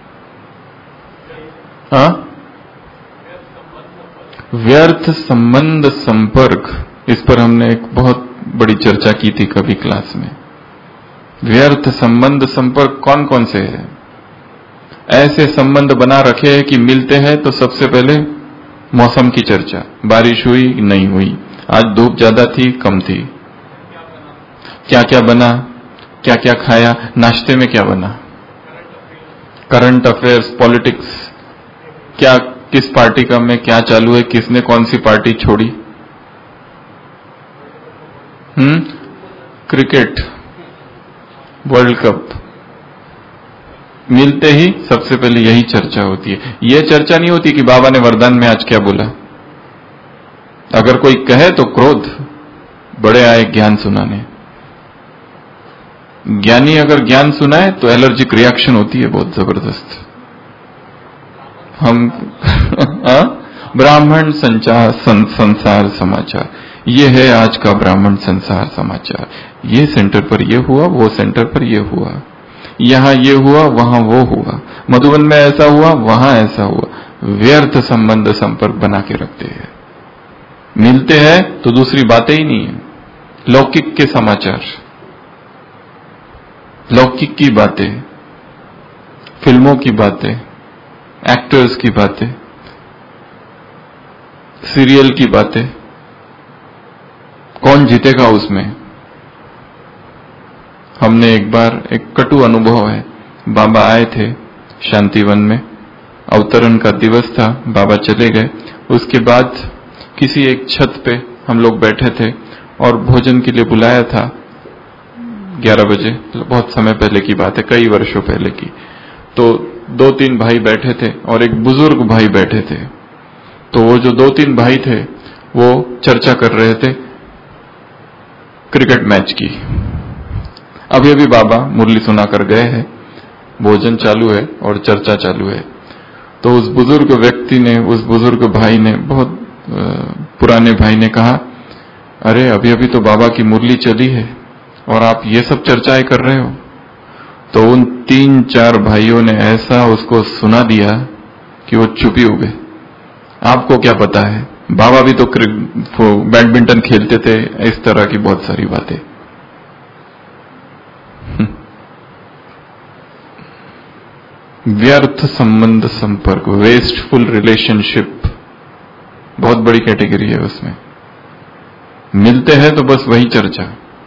व्यर्थ संबंध संपर्क, इस पर हमने एक बहुत बड़ी चर्चा की थी कभी क्लास में। व्यर्थ संबंध संपर्क कौन कौन से है? ऐसे संबंध बना रखे हैं कि मिलते हैं तो सबसे पहले मौसम की चर्चा, बारिश हुई नहीं हुई, आज धूप ज्यादा थी कम थी, क्या क्या बना, क्या क्या खाया, नाश्ते में क्या बना, करंट अफेयर्स, पॉलिटिक्स, क्या किस पार्टी का में क्या चालू है, किसने कौन सी पार्टी छोड़ी, क्रिकेट, वर्ल्ड कप। मिलते ही सबसे पहले यही चर्चा होती है। यह चर्चा नहीं होती कि बाबा ने वरदान में आज क्या बोला। अगर कोई कहे तो क्रोध, बड़े आए ज्ञान सुनाने। ज्ञानी अगर ज्ञान सुनाए तो एलर्जिक रिएक्शन होती है बहुत जबरदस्त। हम ब्राह्मण संसार समाचार, ये है आज का ब्राह्मण संसार समाचार। ये सेंटर पर ये हुआ, वो सेंटर पर ये हुआ, यहां ये हुआ, वहां वो हुआ, मधुबन में ऐसा हुआ, वहां ऐसा हुआ। व्यर्थ संबंध संपर्क बना के रखते हैं। मिलते हैं तो दूसरी बातें ही नहीं है। लौकिक के समाचार, लौकिक की बातें, फिल्मों की बातें, एक्टर्स की बातें, सीरियल की बातें, कौन जीतेगा उसमें। हमने एक बार, एक कटु अनुभव है, बाबा आए थे शांतिवन में, अवतरण का दिवस था, बाबा चले गए। उसके बाद किसी एक छत पे हम लोग बैठे थे और भोजन के लिए बुलाया था 11 बजे, बहुत समय पहले की बात है, कई वर्षों पहले की। तो 2-3 भाई बैठे थे और एक बुजुर्ग भाई बैठे थे। तो वो जो 2-3 भाई थे वो चर्चा कर रहे थे क्रिकेट मैच की। अभी अभी बाबा मुरली सुना कर गए हैं, भोजन चालू है और चर्चा चालू है। तो उस बुजुर्ग व्यक्ति ने, उस बुजुर्ग भाई ने, बहुत पुराने भाई ने कहा, अरे अभी अभी तो बाबा की मुरली चली है और आप ये सब चर्चाएं कर रहे हो। तो उन 3-4 भाइयों ने ऐसा उसको सुना दिया कि वो चुप ही हो गए। आपको क्या पता है, बाबा भी तो बैडमिंटन खेलते थे, इस तरह की बहुत सारी बातें। व्यर्थ संबंध संपर्क, वेस्टफुल रिलेशनशिप, बहुत बड़ी कैटेगरी है उसमें। मिलते हैं तो बस वही चर्चा।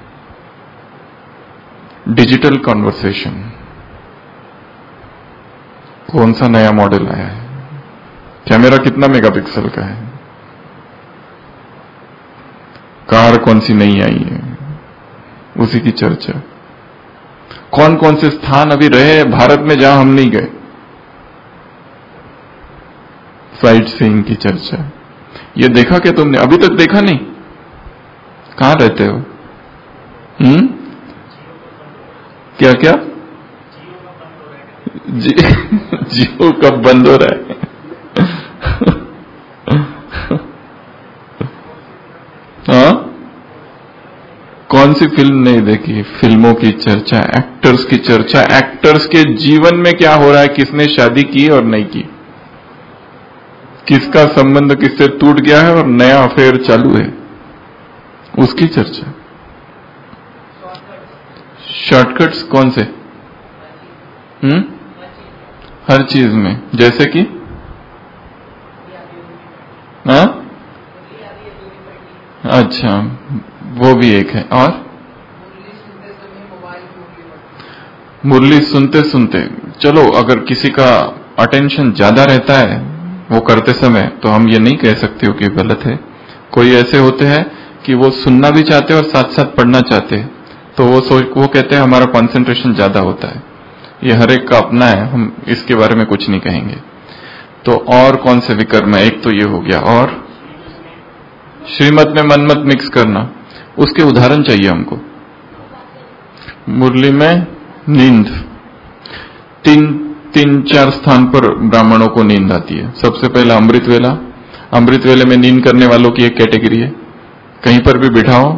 डिजिटल कॉन्वर्सेशन, कौन सा नया मॉडल आया है, कैमरा कितना मेगापिक्सल का है, कार कौन सी नई आई है, उसी की चर्चा। कौन कौन से स्थान अभी रहे भारत में जहां हम नहीं गए, साइट सीइंग की चर्चा। ये देखा क्या तुमने? अभी तक देखा नहीं? कहां रहते हो? क्या क्या? जियो कब बंद हो रहा है? हाँ, कौन सी फिल्म नहीं देखी? फिल्मों की चर्चा, एक्टर्स की चर्चा, एक्टर्स के जीवन में क्या हो रहा है, किसने शादी की और नहीं की, किसका संबंध किससे टूट गया है और नया अफेयर चालू है, उसकी चर्चा। शॉर्टकट्स कौन से? हर चीज में, जैसे कि अच्छा, वो भी एक है। और मुरली सुनते सुनते, चलो अगर किसी का अटेंशन ज्यादा रहता है वो करते समय, तो हम ये नहीं कह सकते हो कि गलत है। कोई ऐसे होते हैं कि वो सुनना भी चाहते हैं और साथ साथ पढ़ना चाहते हैं, तो वो कहते हैं हमारा कंसंट्रेशन ज्यादा होता है। ये हर एक का अपना है, हम इसके बारे में कुछ नहीं कहेंगे। तो और कौन से विकर्म है? एक तो ये हो गया, और श्रीमत में मनमत मिक्स करना, उसके उदाहरण चाहिए हमको। मुरली में नींद, तीन चार स्थान पर ब्राह्मणों को नींद आती है। सबसे पहला अमृत वेला। अमृत वेले में नींद करने वालों की एक कैटेगरी है, कहीं पर भी बिठाओ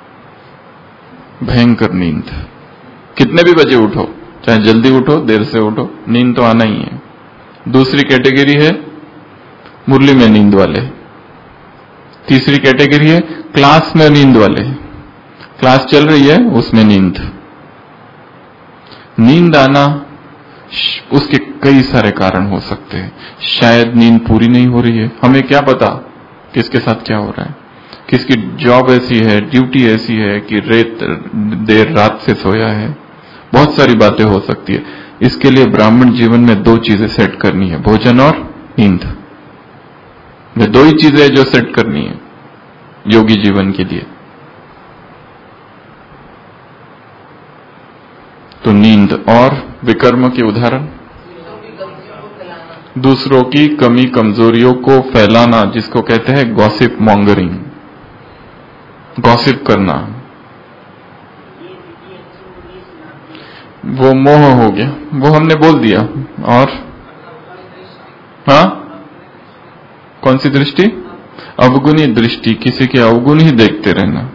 भयंकर नींद, कितने भी बजे उठो, चाहे जल्दी उठो देर से उठो, नींद तो आना ही है। दूसरी कैटेगरी है मुरली में नींद वाले। तीसरी कैटेगरी है क्लास में नींद वाले, क्लास चल रही है उसमें नींद आना, उसके कई सारे कारण हो सकते हैं। शायद नींद पूरी नहीं हो रही है, हमें क्या पता किसके साथ क्या हो रहा है, किसकी जॉब ऐसी है, ड्यूटी ऐसी है कि देर रात से सोया है, बहुत सारी बातें हो सकती है। इसके लिए ब्राह्मण जीवन में दो चीजें सेट करनी है, भोजन और नींद। ये दो ही चीजें जो सेट करनी है योगी जीवन के लिए। तो नींद और विकर्म के उदाहरण, दूसरों की कमी कमजोरियों को फैलाना, जिसको कहते हैं गॉसिप मॉन्गरिंग, गॉसिप करना, वो मोह हो गया, वो हमने बोल दिया। और हाँ, कौन सी दृष्टि? अवगुणी दृष्टि, किसी के अवगुण ही देखते रहना।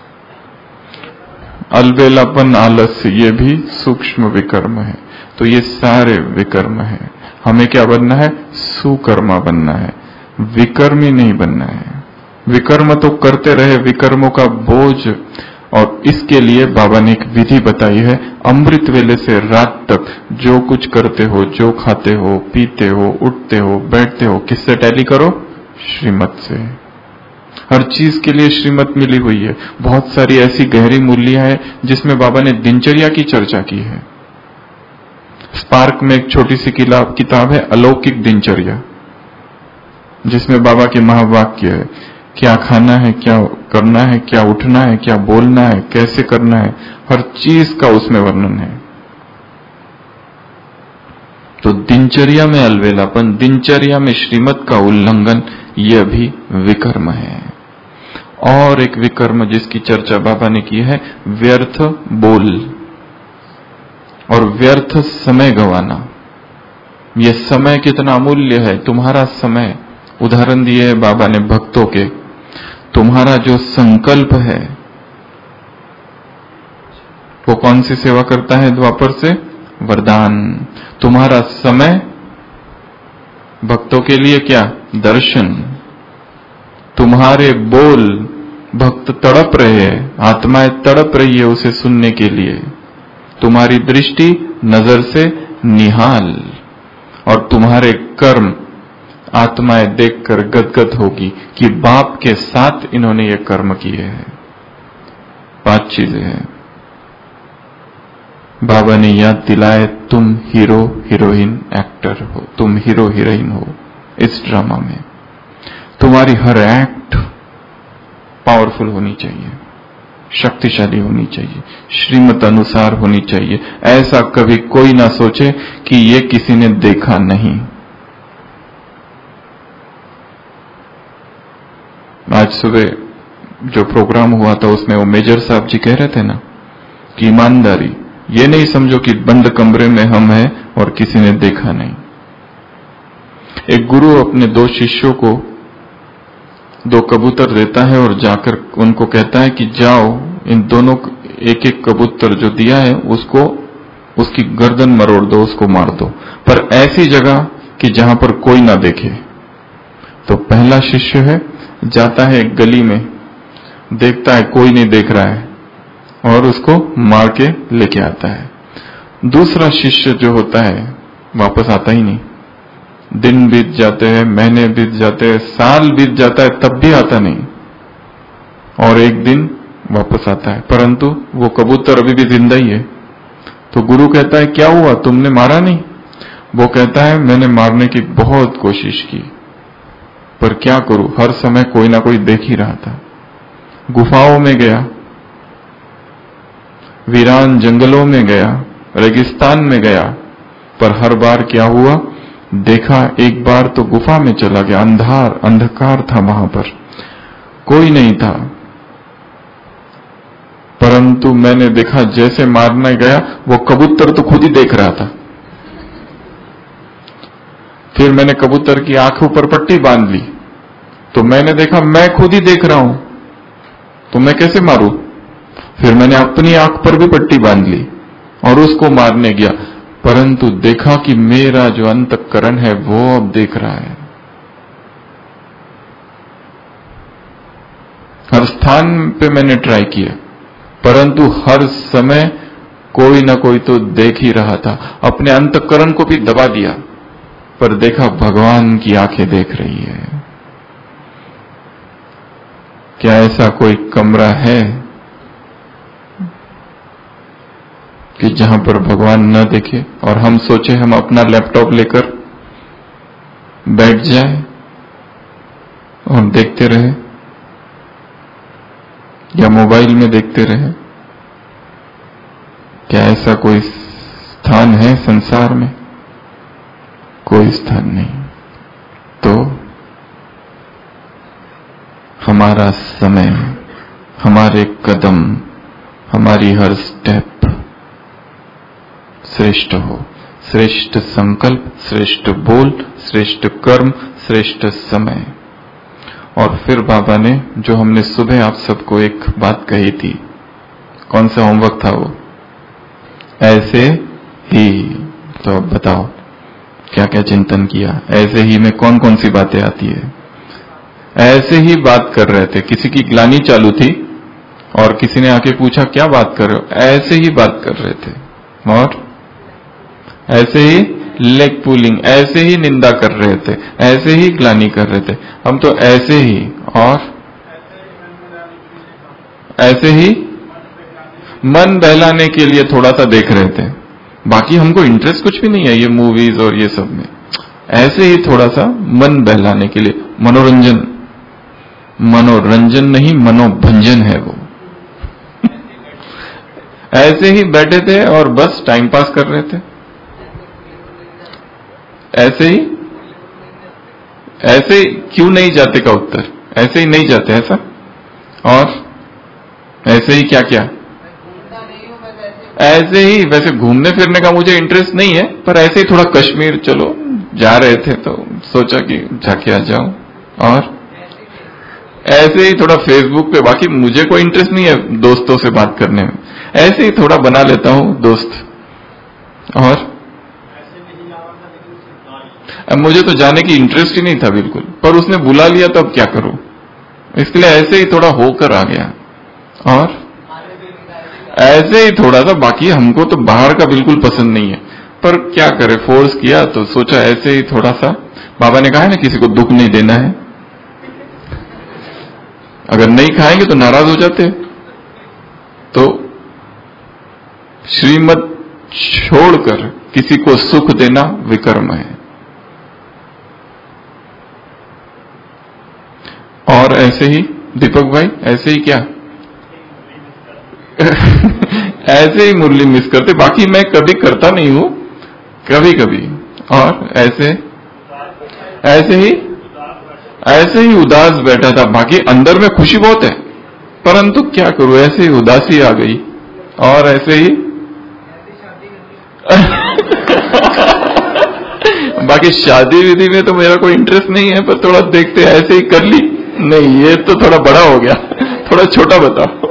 अलबेलापन, आलस्य, ये भी सूक्ष्म विकर्म है। तो ये सारे विकर्म है। हमें क्या बनना है? सुकर्मा बनना है, विकर्मी नहीं बनना है। विकर्म तो करते रहे, विकर्मों का बोझ। और इसके लिए बाबा ने एक विधि बताई है, अमृत वेले से रात तक जो कुछ करते हो, जो खाते हो, पीते हो, उठते हो, बैठते हो, किससे टैली करो? श्रीमत से। हर चीज के लिए श्रीमत मिली हुई है। बहुत सारी ऐसी गहरी मूल्यें हैं जिसमें बाबा ने दिनचर्या की चर्चा की है। स्पार्क में एक छोटी सी किताब है, अलौकिक दिनचर्या, जिसमें बाबा के महावाक्य है, क्या खाना है, क्या करना है, क्या उठना है, क्या बोलना है, कैसे करना है, हर चीज का उसमें वर्णन है। तो दिनचर्या में अलवेलापन, दिनचर्या में श्रीमत का उल्लंघन, यह भी विकर्म है। और एक विकर्म जिसकी चर्चा बाबा ने की है, व्यर्थ बोल और व्यर्थ समय गंवाना। यह समय कितना अमूल्य है, तुम्हारा समय। उदाहरण दिए है बाबा ने भक्तों के। तुम्हारा जो संकल्प है वो कौन सी सेवा करता है द्वापर से? वरदान। तुम्हारा समय भक्तों के लिए क्या? दर्शन। तुम्हारे बोल, भक्त तड़प रहे हैं, आत्माएं तड़प रही है उसे सुनने के लिए। तुम्हारी दृष्टि नजर से निहाल, और तुम्हारे कर्म आत्माएं देखकर गदगद होगी कि बाप के साथ इन्होंने ये कर्म किए हैं। 5 चीजें हैं। बाबा ने याद दिलाए, तुम हीरो हीरोइन एक्टर हो, तुम हीरो हीरोइन हो इस ड्रामा में। तुम्हारी हर एक्ट पावरफुल होनी चाहिए, शक्तिशाली होनी चाहिए, श्रीमत अनुसार होनी चाहिए। ऐसा कभी कोई ना सोचे कि ये किसी ने देखा नहीं। आज सुबह जो प्रोग्राम हुआ था उसमें वो मेजर साहब जी कह रहे थे ना कि ईमानदारी, ये नहीं समझो कि बंद कमरे में हम हैं और किसी ने देखा नहीं। एक गुरु अपने 2 शिष्यों को 2 कबूतर देता है और जाकर उनको कहता है कि जाओ इन दोनों, एक एक कबूतर जो दिया है उसको, उसकी गर्दन मरोड़ दो, उसको मार दो, पर ऐसी जगह कि जहां पर कोई ना देखे। तो पहला शिष्य है, जाता है एक गली में, देखता है कोई नहीं देख रहा है और उसको मार के लेके आता है। दूसरा शिष्य जो होता है वापस आता ही नहीं। दिन बीत जाते हैं, महीने बीत जाते हैं, साल बीत जाता है, तब भी आता नहीं। और एक दिन वापस आता है, परंतु वो कबूतर अभी भी जिंदा ही है। तो गुरु कहता है क्या हुआ, तुमने मारा नहीं? वो कहता है मैंने मारने की बहुत कोशिश की, पर क्या करूं, हर समय कोई ना कोई देख ही रहा था। गुफाओं में गया, वीरान जंगलों में गया, रेगिस्तान में गया, पर हर बार क्या हुआ, देखा एक बार तो गुफा में चला गया, अंधकार था, वहां पर कोई नहीं था, परंतु मैंने देखा जैसे मारने गया वो कबूतर तो खुद ही देख रहा था। फिर मैंने कबूतर की आंखों पर पट्टी बांध ली, तो मैंने देखा मैं खुद ही देख रहा हूं, तो मैं कैसे मारूं? फिर मैंने अपनी आंख पर भी पट्टी बांध ली और उसको मारने गया, परंतु देखा कि मेरा जो अंतःकरण है वो अब देख रहा है। हर स्थान पे मैंने ट्राई किया, परंतु हर समय कोई ना कोई तो देख ही रहा था। अपने अंतःकरण को भी दबा दिया, पर देखा भगवान की आंखें देख रही है। क्या ऐसा कोई कमरा है कि जहां पर भगवान न देखे और हम सोचे हम अपना लैपटॉप लेकर बैठ जाए और देखते रहे, या मोबाइल में देखते रहे? क्या ऐसा कोई स्थान है संसार में? कोई स्थान नहीं। तो हमारा समय, हमारे कदम, हमारी हर स्टेप श्रेष्ठ हो, श्रेष्ठ संकल्प, श्रेष्ठ बोल, श्रेष्ठ कर्म, श्रेष्ठ समय। और फिर बाबा ने जो हमने सुबह आप सबको एक बात कही थी, कौन सा होमवर्क था वो? ऐसे ही। तो अब बताओ क्या क्या चिंतन किया? ऐसे ही में कौन कौन सी बातें आती है? ऐसे ही बात कर रहे थे, किसी की ग्लानी चालू थी और किसी ने आके पूछा क्या बात कर रहे हो? ऐसे ही बात कर रहे थे, और ऐसे ही लेग पुलिंग, ऐसे ही निंदा कर रहे थे, ऐसे ही ग्लानी कर रहे थे। हम तो ऐसे ही, और ऐसे ही मन बहलाने के लिए थोड़ा सा देख रहे थे, बाकी हमको इंटरेस्ट कुछ भी नहीं है ये मूवीज और ये सब में। ऐसे ही थोड़ा सा मन बहलाने के लिए, मनोरंजन, मनोरंजन नहीं मनोभंजन है वो। ऐसे ही बैठे थे और बस टाइम पास कर रहे थे। ऐसे ही, ऐसे क्यों नहीं जाते का उत्तर, ऐसे ही नहीं जाते ऐसा। और ऐसे ही क्या क्या? ऐसे ही, वैसे घूमने फिरने का मुझे इंटरेस्ट नहीं है, पर ऐसे ही थोड़ा कश्मीर चलो जा रहे थे तो सोचा कि जाके आ जाऊं। और ऐसे ही थोड़ा फेसबुक पे, बाकी मुझे कोई इंटरेस्ट नहीं है दोस्तों से बात करने में, ऐसे ही थोड़ा बना लेता हूं दोस्त। और अब मुझे तो जाने की इंटरेस्ट ही नहीं था बिल्कुल, पर उसने बुला लिया तो अब क्या करूं, इसके लिए ऐसे ही थोड़ा होकर आ गया। और ऐसे ही थोड़ा सा, बाकी हमको तो बाहर का बिल्कुल पसंद नहीं है, पर क्या करे, फोर्स किया तो सोचा ऐसे ही थोड़ा सा। बाबा ने कहा है ना किसी को दुख नहीं देना है, अगर नहीं खाएंगे तो नाराज हो जाते। तो श्रीमत छोड़कर किसी को सुख देना विकर्म है। और ऐसे ही दीपक भाई, ऐसे ही क्या ऐसे ही मुरली मिस करते, बाकी मैं कभी करता नहीं हूं, कभी कभी। और ऐसे ही उदास बैठा था, बाकी अंदर में खुशी बहुत है, परंतु क्या करूं, ऐसे ही उदासी आ गई। और ऐसे ही बाकी शादी विधि में तो मेरा कोई इंटरेस्ट नहीं है, पर थोड़ा देखते ऐसे ही कर ली। नहीं, ये तो थोड़ा बड़ा हो गया, थोड़ा छोटा बताओ।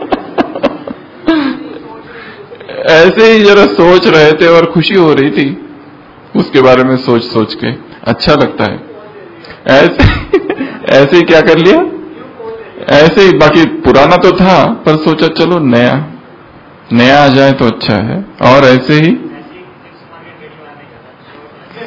ऐसे ही जरा सोच रहे थे और खुशी हो रही थी उसके बारे में सोच सोच के, अच्छा लगता है। ऐसे ही क्या कर लिया, ऐसे ही, बाकी पुराना तो था पर सोचा चलो नया आ जाए तो अच्छा है। और ऐसे ही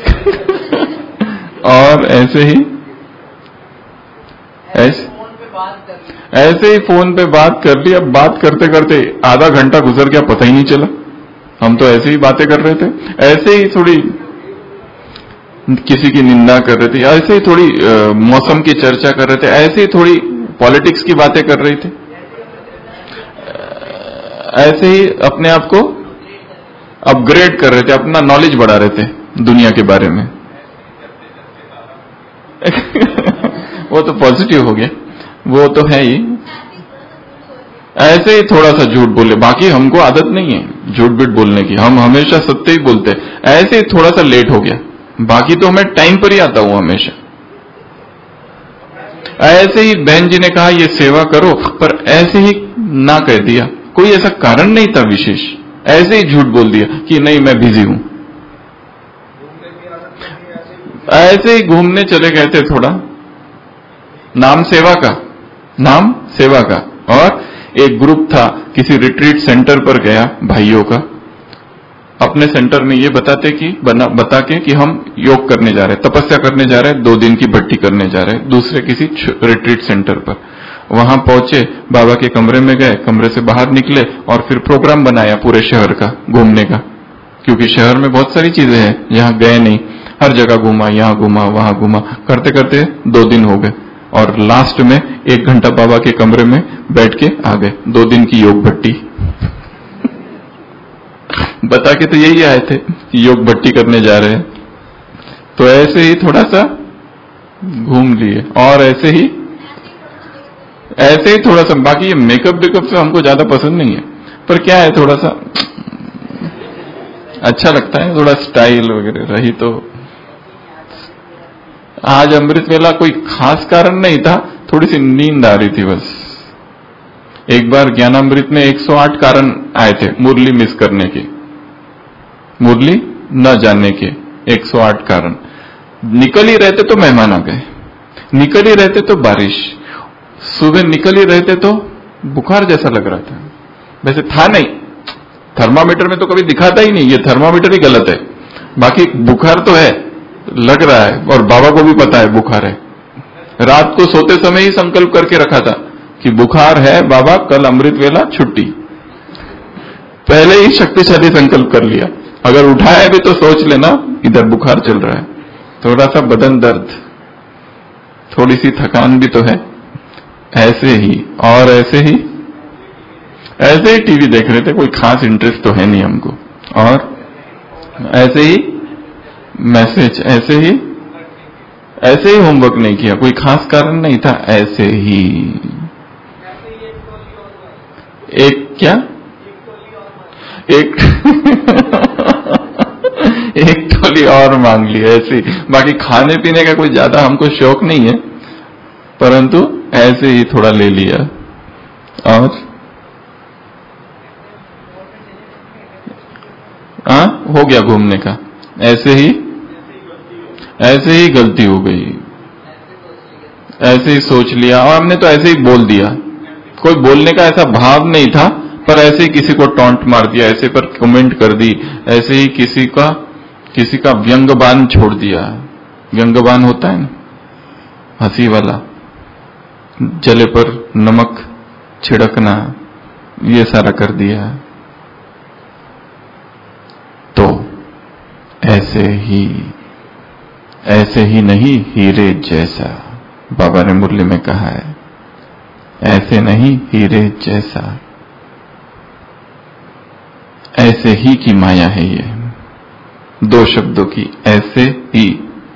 और ऐसे ही ऐसे ही फोन पे बात कर ली, अब बात करते करते आधा घंटा गुजर गया, पता ही नहीं चला। हम तो ऐसे ही बातें कर रहे थे, ऐसे ही थोड़ी किसी की निंदा कर रहे थे, ऐसे ही थोड़ी मौसम की चर्चा कर रहे थे, ऐसे ही थोड़ी पॉलिटिक्स की बातें कर रही थे, ऐसे ही अपने आप को अपग्रेड कर रहे थे, अपना नॉलेज बढ़ा रहे थे दुनिया के बारे में। वो तो पॉजिटिव हो गया, वो तो है ही। ऐसे ही थोड़ा सा झूठ बोले, बाकी हमको आदत नहीं है झूठ बीठ बोलने की, हम हमेशा सत्य ही बोलते हैं। ऐसे ही थोड़ा सा लेट हो गया, बाकी तो मैं टाइम पर ही आता हूं हमेशा। ऐसे ही बहन जी ने कहा ये सेवा करो, पर ऐसे ही ना कह दिया, कोई ऐसा कारण नहीं था विशेष, ऐसे ही झूठ बोल दिया कि नहीं मैं बिजी हूं। ऐसे ही घूमने चले गए थे, थोड़ा नाम सेवा का, और एक ग्रुप था किसी रिट्रीट सेंटर पर गया भाइयों का, अपने सेंटर में ये बता के कि हम योग करने जा रहे हैं, तपस्या करने जा रहे हैं, 2 दिन की भट्टी करने जा रहे हैं दूसरे किसी रिट्रीट सेंटर पर। वहां पहुंचे, बाबा के कमरे में गए, कमरे से बाहर निकले और फिर प्रोग्राम बनाया पूरे शहर का घूमने का, क्योंकि शहर में बहुत सारी चीजें हैं, यहाँ गए नहीं, हर जगह घूमा, यहाँ घूमा वहां घूमा, करते करते 2 दिन हो गए और लास्ट में 1 घंटा बाबा के कमरे में बैठ के आ गए। 2 दिन की योग भट्टी बता के तो यही आए थे कि योग भट्टी करने जा रहे हैं, तो ऐसे ही थोड़ा सा घूम लिए और ऐसे ही थोड़ा सा। बाकी ये मेकअप से हमको ज्यादा पसंद नहीं है, पर क्या है थोड़ा सा अच्छा लगता है, थोड़ा स्टाइल वगैरह रही। तो आज अमृत वेला कोई खास कारण नहीं था, थोड़ी सी नींद आ रही थी बस। एक बार ज्ञानामृत में 108 कारण आए थे मुरली मिस करने के, मुरली न जानने के 108 कारण। निकल ही रहते तो मेहमान आ गए, निकल ही रहते तो बारिश, सुबह निकल ही रहते तो बुखार जैसा लग रहा था, वैसे था नहीं, थर्मामीटर में तो कभी दिखाता ही नहीं, ये थर्मामीटर ही गलत है, बाकी बुखार तो है, लग रहा है, और बाबा को भी पता है बुखार है। रात को सोते समय ही संकल्प करके रखा था कि बुखार है बाबा, कल अमृत वेला छुट्टी, पहले ही शक्तिशाली संकल्प कर लिया। अगर उठाया भी तो सोच लेना इधर बुखार चल रहा है, थोड़ा सा बदन दर्द, थोड़ी सी थकान भी तो है। ऐसे ही और ऐसे ही टीवी देख रहे थे, कोई खास इंटरेस्ट तो है नहीं हमको, और ऐसे ही मैसेज, ऐसे ही होमवर्क नहीं किया, कोई खास कारण नहीं था, ऐसे ही एक क्या एक एक टोली और मांग ली ऐसे। बाकी खाने पीने का कोई ज्यादा हमको शौक नहीं है, परंतु ऐसे ही थोड़ा ले लिया। और हो गया घूमने का, ऐसे ही गलती हो गई, ऐसे ही सोच लिया, और हमने तो ऐसे ही बोल दिया, कोई बोलने का ऐसा भाव नहीं था, पर ऐसे ही किसी को टॉन्ट मार दिया, ऐसे पर कमेंट कर दी, ऐसे ही किसी का व्यंग्यबान छोड़ दिया। व्यंग्यबान होता है ना, हंसी वाला, जले पर नमक छिड़कना, ये सारा कर दिया। तो ऐसे ही नहीं, हीरे जैसा, बाबा ने मुरली में कहा है, ऐसे नहीं हीरे जैसा, ऐसे ही की माया है ये, 2 शब्दों की, ऐसे ही,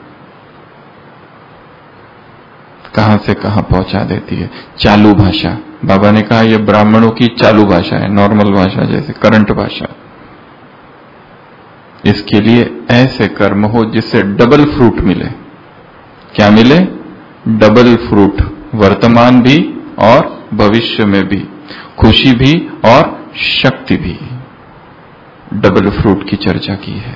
कहां से कहां पहुंचा देती है। चालू भाषा, बाबा ने कहा यह ब्राह्मणों की चालू भाषा है, नॉर्मल भाषा, जैसे करंट भाषा। इसके लिए ऐसे कर्म हो जिससे डबल फ्रूट मिले। क्या मिले? डबल फ्रूट, वर्तमान भी और भविष्य में भी, खुशी भी और शक्ति भी। डबल फ्रूट की चर्चा की है।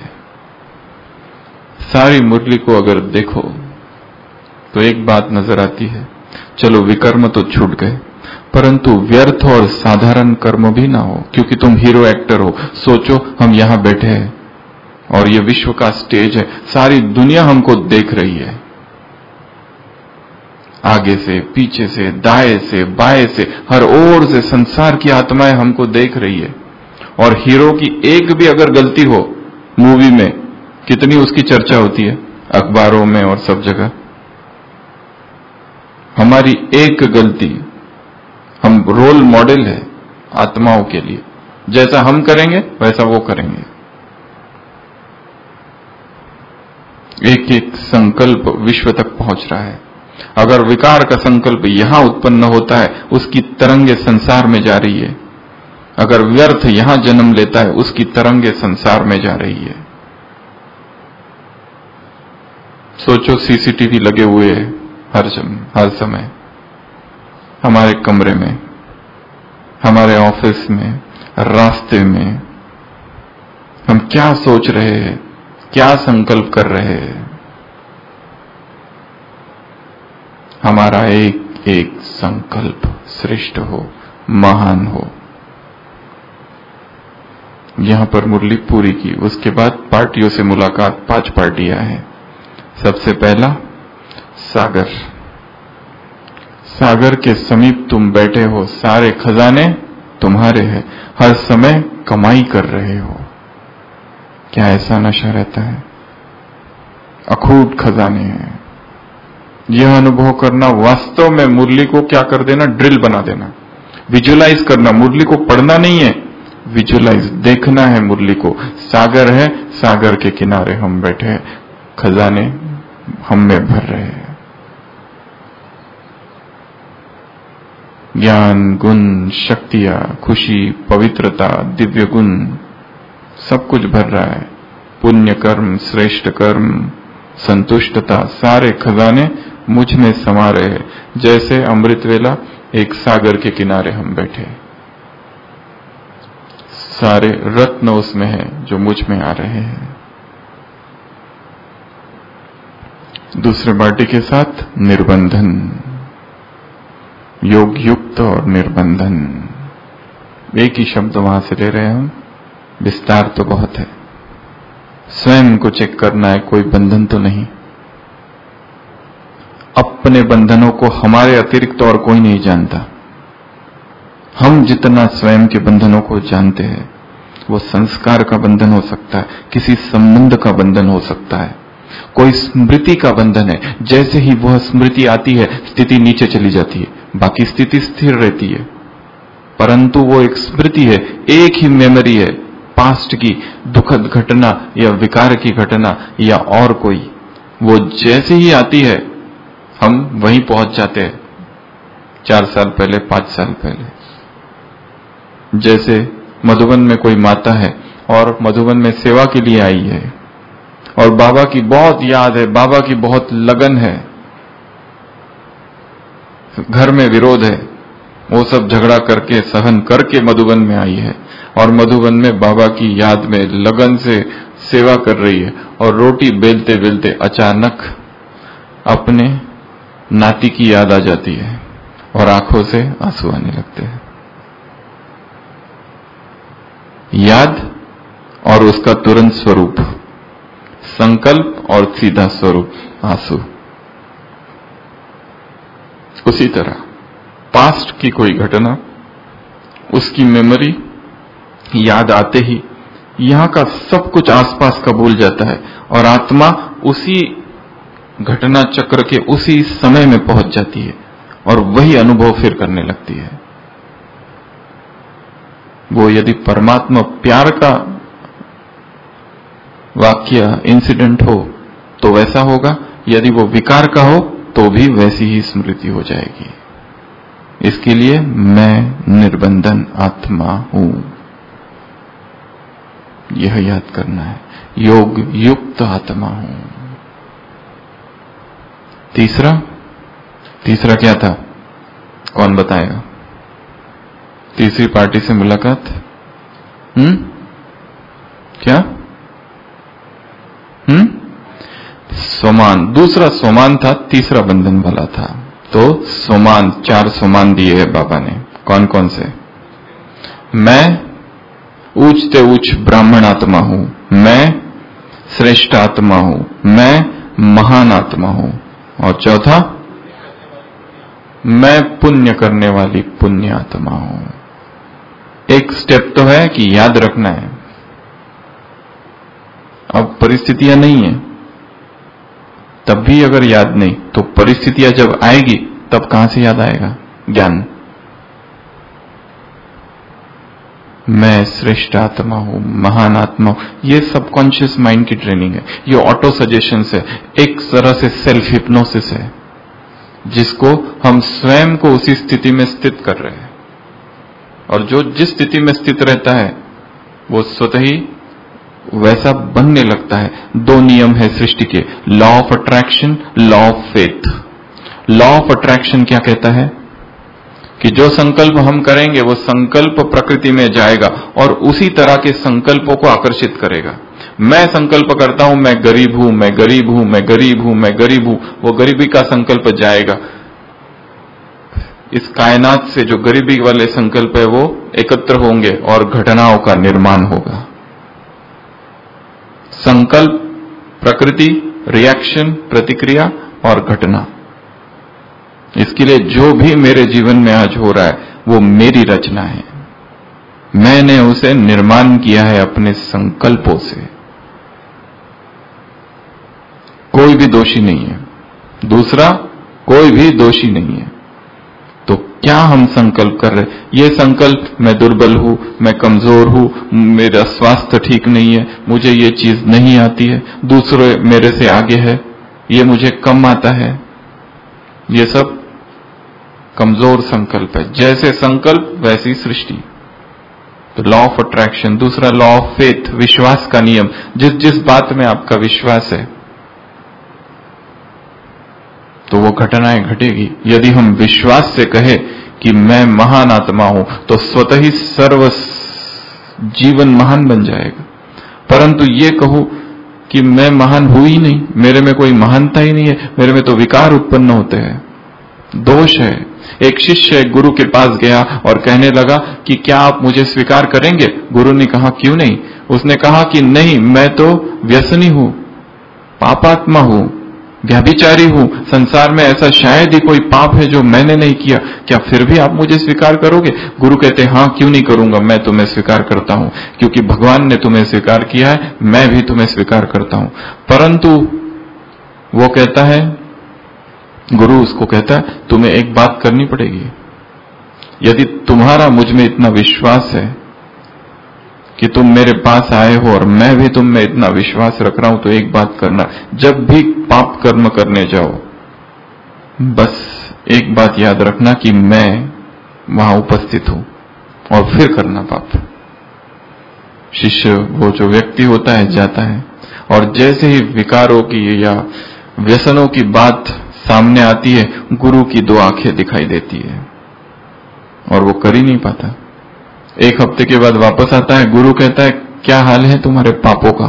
सारी मुरली को अगर देखो तो एक बात नजर आती है, चलो विकर्म तो छूट गए, परंतु व्यर्थ और साधारण कर्म भी ना हो, क्योंकि तुम हीरो एक्टर हो। सोचो हम यहां बैठे हैं और ये विश्व का स्टेज है, सारी दुनिया हमको देख रही है, आगे से, पीछे से, दाएं से, बाएं से, हर ओर से संसार की आत्माएं हमको देख रही है। और हीरो की एक भी अगर गलती हो मूवी में, कितनी उसकी चर्चा होती है अखबारों में और सब जगह। हमारी एक गलती, हम रोल मॉडल है आत्माओं के लिए, जैसा हम करेंगे वैसा वो करेंगे। एक एक संकल्प विश्व तक पहुंच रहा है। अगर विकार का संकल्प यहां उत्पन्न होता है, उसकी तरंगे संसार में जा रही है। अगर व्यर्थ यहां जन्म लेता है, उसकी तरंगे संसार में जा रही है। सोचो, सीसीटीवी लगे हुए हैं हर समय, हमारे कमरे में, हमारे ऑफिस में, रास्ते में। हम क्या सोच रहे हैं, क्या संकल्प कर रहे हैं, हमारा एक एक संकल्प श्रेष्ठ हो, महान हो। यहां पर मुरली पूरी की। उसके बाद पार्टियों से मुलाकात, 5 पार्टियां हैं। सबसे पहला सागर। सागर के समीप तुम बैठे हो, सारे खजाने तुम्हारे हैं, हर समय कमाई कर रहे हो। क्या ऐसा नशा रहता है? अखूट खजाने हैं। यह अनुभव करना, वास्तव में मुरली को क्या कर देना, ड्रिल बना देना, विजुलाइज करना। मुरली को पढ़ना नहीं है, विजुलाइज, देखना है मुरली को। सागर है, सागर के किनारे हम बैठे हैं, खजाने हम में भर रहे हैं। ज्ञान, गुण, शक्तियां, खुशी, पवित्रता, दिव्य गुण, सब कुछ भर रहा है। पुण्य कर्म, श्रेष्ठ कर्म, संतुष्टता, सारे खजाने मुझ में समा रहे हैं। जैसे अमृत वेला एक सागर के किनारे हम बैठे, सारे रत्न उसमें हैं जो मुझ में आ रहे हैं। दूसरे पार्टी के साथ निर्बंधन, योग युक्त और निर्बंधन, एक ही शब्द वहां से ले रहे हैं हम, विस्तार तो बहुत है। स्वयं को चेक करना है, कोई बंधन तो नहीं। अपने बंधनों को हमारे अतिरिक्त और कोई नहीं जानता। हम जितना स्वयं के बंधनों को जानते हैं, वो संस्कार का बंधन हो सकता है, किसी संबंध का बंधन हो सकता है, कोई स्मृति का बंधन है। जैसे ही वह स्मृति आती है, स्थिति नीचे चली जाती है, बाकी स्थिति स्थिर रहती है, परंतु वो एक स्मृति है, एक ही मेमोरी है, पास्ट की दुखद घटना या विकार की घटना या और कोई। वो जैसे ही आती है, हम वहीं पहुंच जाते हैं, 4 साल पहले, 5 साल पहले। जैसे मधुबन में कोई माता है और मधुबन में सेवा के लिए आई है, और बाबा की बहुत याद है, बाबा की बहुत लगन है, घर में विरोध है, वो सब झगड़ा करके, सहन करके मधुबन में आई है, और मधुबन में बाबा की याद में लगन से सेवा कर रही है। और रोटी बेलते बेलते अचानक अपने नाती की याद आ जाती है और आंखों से आंसू आने लगते हैं। याद और उसका तुरंत स्वरूप, संकल्प और सीधा स्वरूप आंसू। उसी तरह पास्ट की कोई घटना, उसकी मेमोरी याद आते ही यहां का सब कुछ आसपास का भूल जाता है, और आत्मा उसी घटना चक्र के उसी समय में पहुंच जाती है और वही अनुभव फिर करने लगती है। वो यदि परमात्मा प्यार का वाक्य, इंसिडेंट हो तो वैसा होगा, यदि वो विकार का हो तो भी वैसी ही स्मृति हो जाएगी। इसके लिए मैं निर्बंधन आत्मा हूं, यह याद करना है। योग युक्त आत्मा हूं। तीसरा क्या था, कौन बताएगा? तीसरी पार्टी से मुलाकात, क्या? सोमान। दूसरा सोमान था, तीसरा बंधन वाला था। तो सोमान, 4 सोमान दिए है बाबा ने। कौन कौन से? मैं ऊंचते ऊंच ब्राह्मण आत्मा हूं, मैं श्रेष्ठ आत्मा हूं, मैं महान आत्मा हूं। और चौथा मैं पुण्य करने वाली पुण्य आत्मा हूं। एक स्टेप तो है कि याद रखना है। अब परिस्थितियां नहीं है, तब भी अगर याद नहीं तो परिस्थितियां जब आएगी तब कहां से याद आएगा ज्ञान। मैं श्रेष्ठ आत्मा हूं, महान आत्मा हूं, ये सबकॉन्शियस माइंड की ट्रेनिंग है, ये ऑटो सजेशन है, एक तरह से सेल्फ हिप्नोसिस है, जिसको हम स्वयं को उसी स्थिति में स्थित कर रहे हैं। और जो जिस स्थिति में स्थित रहता है वो स्वतः ही वैसा बनने लगता है। दो नियम है सृष्टि के, law of attraction, law of faith. Law of attraction क्या कहता है कि जो संकल्प हम करेंगे वो संकल्प प्रकृति में जाएगा और उसी तरह के संकल्पों को आकर्षित करेगा। मैं संकल्प करता हूं मैं गरीब हूं, मैं गरीब हूं, मैं गरीब हूं, मैं गरीब हूं, वो गरीबी का संकल्प जाएगा। इस कायनात से जो गरीबी वाले संकल्प है वो एकत्र होंगे और घटनाओं का निर्माण होगा। संकल्प, प्रकृति, रिएक्शन, प्रतिक्रिया और घटना। इसके लिए जो भी मेरे जीवन में आज हो रहा है वो मेरी रचना है, मैंने उसे निर्माण किया है अपने संकल्पों से। कोई भी दोषी नहीं है, दूसरा कोई भी दोषी नहीं है। तो क्या हम संकल्प कर रहे? ये संकल्प मैं दुर्बल हूं, मैं कमजोर हूं, मेरा स्वास्थ्य ठीक नहीं है, मुझे ये चीज नहीं आती है, दूसरे मेरे से आगे है, ये मुझे कम आता है, ये सब कमजोर संकल्प है। जैसे संकल्प वैसी सृष्टि। तो लॉ ऑफ अट्रैक्शन। दूसरा लॉ ऑफ फेथ, विश्वास का नियम। जिस जिस बात में आपका विश्वास है तो वो घटनाएं घटेगी। यदि हम विश्वास से कहे कि मैं महान आत्मा हूं तो स्वतः ही सर्व जीवन महान बन जाएगा। परंतु ये कहूं कि मैं महान हूं ही नहीं, मेरे में कोई महानता ही नहीं है, मेरे में तो विकार उत्पन्न होते हैं, दोष है। एक शिष्य एक गुरु के पास गया और कहने लगा कि क्या आप मुझे स्वीकार करेंगे? गुरु ने कहा क्यों नहीं? उसने कहा कि नहीं, मैं तो व्यसनी हूं, पापात्मा हूं, व्यभिचारी हूं, संसार में ऐसा शायद ही कोई पाप है जो मैंने नहीं किया, क्या फिर भी आप मुझे स्वीकार करोगे? गुरु कहते हाँ, क्यों नहीं करूंगा, मैं तुम्हें स्वीकार करता हूं, क्योंकि भगवान ने तुम्हें स्वीकार किया है, मैं भी तुम्हें स्वीकार करता हूं। परंतु वो कहता है, गुरु उसको कहता है तुम्हें एक बात करनी पड़ेगी। यदि तुम्हारा मुझ में इतना विश्वास है कि तुम मेरे पास आए हो और मैं भी तुम में इतना विश्वास रख रहा हूं, तो एक बात करना, जब भी पाप कर्म करने जाओ बस एक बात याद रखना कि मैं वहां उपस्थित हूं और फिर करना पाप। शिष्य, वो जो व्यक्ति होता है, जाता है और जैसे ही विकारों की या व्यसनों की बात सामने आती है, गुरु की दो आंखें दिखाई देती है और वो कर ही नहीं पाता। एक हफ्ते के बाद वापस आता है, गुरु कहता है क्या हाल है तुम्हारे पापों का?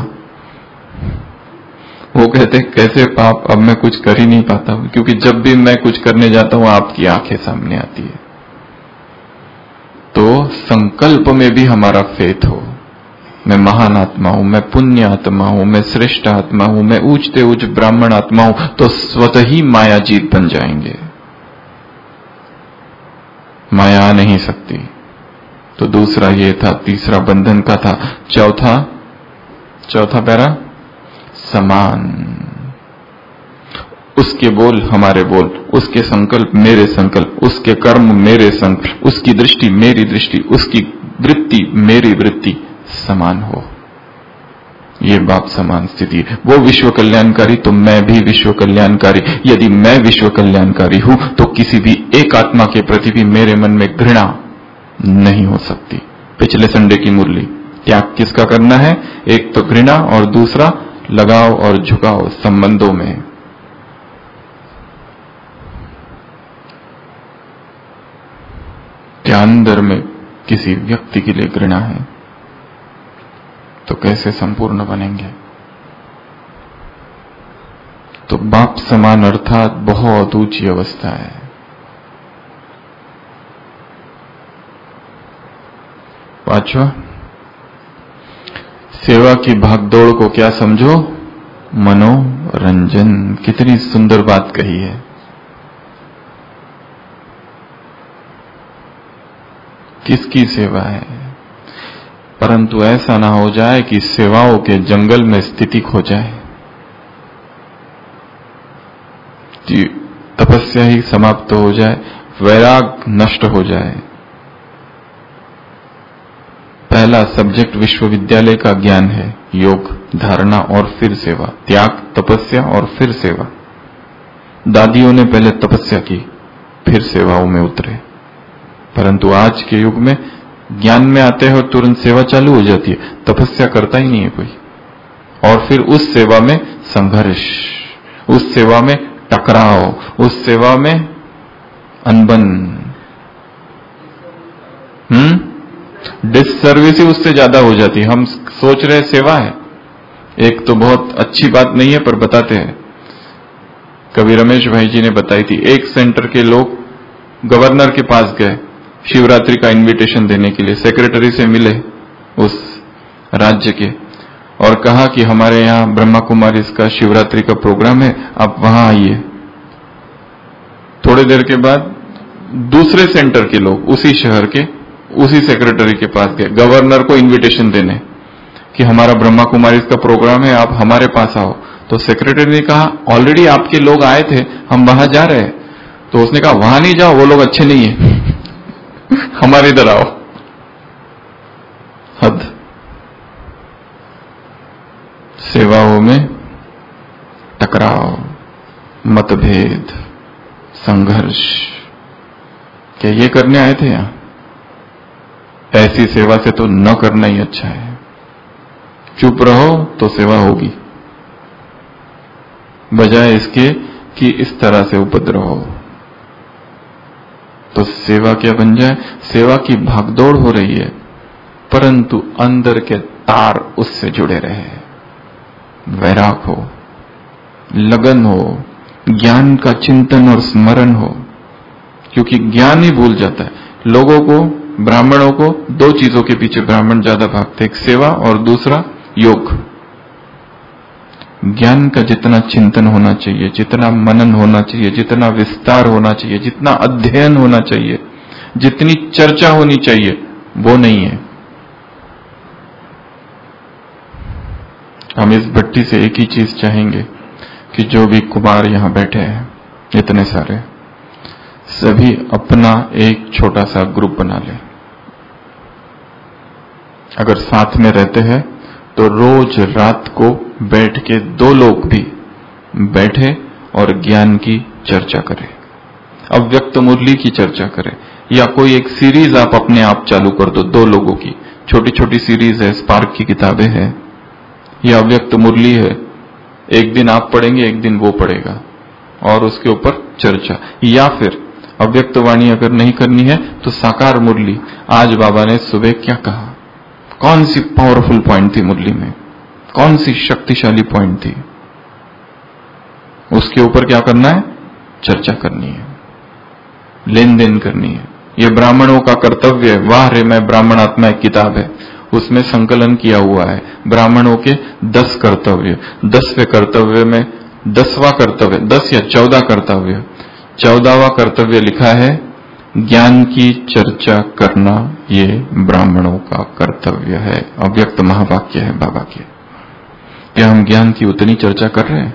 वो कहते कैसे पाप, अब मैं कुछ कर ही नहीं पाता हूं, क्योंकि जब भी मैं कुछ करने जाता हूं आपकी आंखें सामने आती है। तो संकल्प में भी हमारा फेथ हो, मैं महान आत्मा हूं, मैं पुण्य आत्मा हूं, मैं श्रेष्ठ आत्मा हूं, मैं ऊंचते ऊंच ब्राह्मण आत्मा हूं, तो स्वतः ही माया जीत बन जाएंगे। माया आ नहीं सकती। तो दूसरा ये था, तीसरा बंधन का था। चौथा पैरा, समान। उसके बोल हमारे बोल, उसके संकल्प मेरे संकल्प, उसके कर्म मेरे संकल्प, उसकी दृष्टि मेरी दृष्टि, उसकी वृत्ति मेरी वृत्ति समान हो। ये बाप समान स्थिति है। वो विश्व कल्याणकारी तो मैं भी विश्व कल्याणकारी। यदि मैं विश्व कल्याणकारी हूं तो किसी भी एक आत्मा के प्रति भी मेरे मन में घृणा नहीं हो सकती। पिछले संडे की मुरली, त्याग किसका करना है? एक तो घृणा और दूसरा लगाव और झुकाव संबंधों में। क्या अंदर में किसी व्यक्ति के लिए घृणा है तो कैसे संपूर्ण बनेंगे? तो बाप समान अर्थात बहुत ऊंची अवस्था है। पांचवा, सेवा की भागदौड़ को क्या समझो? मनोरंजन। कितनी सुंदर बात कही है। किसकी सेवा है। परंतु ऐसा ना हो जाए कि सेवाओं के जंगल में स्थिति खो जाए, कि तपस्या ही समाप्त हो जाए, वैराग नष्ट हो जाए। पहला सब्जेक्ट विश्वविद्यालय का ज्ञान है, योग, धारणा और फिर सेवा, त्याग, तपस्या और फिर सेवा। दादियों ने पहले तपस्या की, फिर सेवाओं में उतरे। परंतु आज के युग में ज्ञान में आते हैं और तुरंत सेवा चालू हो जाती है, तपस्या करता ही नहीं है कोई। और फिर उस सेवा में संघर्ष, उस सेवा में टकराव, उस सेवा में अनबन, डिससर्विस ही उससे ज्यादा हो जाती है। हम सोच रहे सेवा है, एक तो बहुत अच्छी बात नहीं है पर बताते हैं। कभी रमेश भाई जी ने बताई थी, एक सेंटर के लोग गवर्नर के पास गए शिवरात्रि का इनविटेशन देने के लिए, सेक्रेटरी से मिले उस राज्य के और कहा कि हमारे यहाँ ब्रह्मा कुमारी का शिवरात्रि का प्रोग्राम है, आप वहां आइए। थोड़ी देर के बाद दूसरे सेंटर के लोग उसी शहर के उसी सेक्रेटरी के पास गए गवर्नर को इनविटेशन देने कि हमारा ब्रह्मा कुमारी का प्रोग्राम है, आप हमारे पास आओ। तो सेक्रेटरी ने कहा ऑलरेडी आपके लोग आए थे, हम वहां जा रहे हैं। तो उसने कहा वहां नहीं जाओ, वो लोग अच्छे नहीं है, हमारे इधर आओ। हद। सेवाओं में टकराव, मतभेद, संघर्ष, क्या ये करने आए थे यहां? ऐसी सेवा से तो न करना ही अच्छा है। चुप रहो तो सेवा होगी, बजाय इसके कि इस तरह से उपद्रव हो। तो सेवा क्या बन जाए? सेवा की भागदौड़ हो रही है, परंतु अंदर के तार उससे जुड़े रहे, वैराग हो, लगन हो, ज्ञान का चिंतन और स्मरण हो। क्योंकि ज्ञान ही भूल जाता है लोगों को। ब्राह्मणों को दो चीजों के पीछे ब्राह्मण ज्यादा भागते, एक सेवा और दूसरा योग। ज्ञान का जितना चिंतन होना चाहिए, जितना मनन होना चाहिए, जितना विस्तार होना चाहिए, जितना अध्ययन होना चाहिए, जितनी चर्चा होनी चाहिए, वो नहीं है। हम इस भट्टी से एक ही चीज चाहेंगे कि जो भी कुमार यहां बैठे हैं, इतने सारे, सभी अपना एक छोटा सा ग्रुप बना लें। अगर साथ में रहते हैं तो रोज रात को बैठ के दो लोग भी बैठे और ज्ञान की चर्चा करें, अव्यक्त मुरली की चर्चा करें, या कोई एक सीरीज आप अपने आप चालू कर दो, दो लोगों की छोटी छोटी सीरीज है, स्पार्क की किताबें हैं, या अव्यक्त मुरली है। एक दिन आप पढ़ेंगे, एक दिन वो पढ़ेगा और उसके ऊपर चर्चा। या फिर अव्यक्त वाणी अगर नहीं करनी है तो साकार मुरली, आज बाबा ने सुबह क्या कहा, कौन सी पावरफुल पॉइंट थी मुरली में, कौन सी शक्तिशाली पॉइंट थी, उसके ऊपर क्या करना है? चर्चा करनी है, लेन देन करनी है। यह ब्राह्मणों का कर्तव्य है। वाह रे मैं ब्राह्मण आत्मा एक किताब है, उसमें संकलन किया हुआ है ब्राह्मणों के 10 कर्तव्य। 10वें कर्तव्य में 10वां कर्तव्य, 10 या 14 कर्तव्य, 14वां कर्तव्य लिखा है ज्ञान की चर्चा करना, ये ब्राह्मणों का कर्तव्य है। अव्यक्त महावाक्य है बाबा के। क्या हम ज्ञान की उतनी चर्चा कर रहे हैं?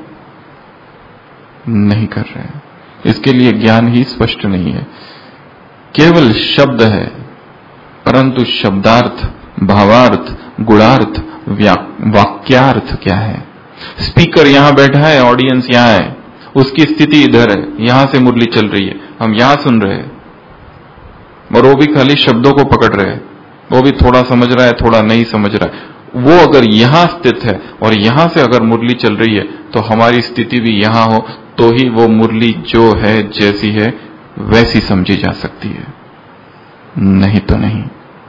नहीं कर रहे हैं। इसके लिए ज्ञान ही स्पष्ट नहीं है, केवल शब्द है, परंतु शब्दार्थ, भावार्थ, गुणार्थ, वाक्यार्थ क्या है? स्पीकर यहां बैठा है, ऑडियंस यहां है, उसकी स्थिति इधर है, यहां से मुरली चल रही है, हम यहां सुन रहे हैं और वो भी खाली शब्दों को पकड़ रहे हैं, वो भी थोड़ा समझ रहा है, थोड़ा नहीं समझ रहा है। वो अगर यहां स्थित है और यहां से अगर मुरली चल रही है तो हमारी स्थिति भी यहां हो, तो ही वो मुरली जो है, जैसी है, वैसी समझी जा सकती है, नहीं तो नहीं।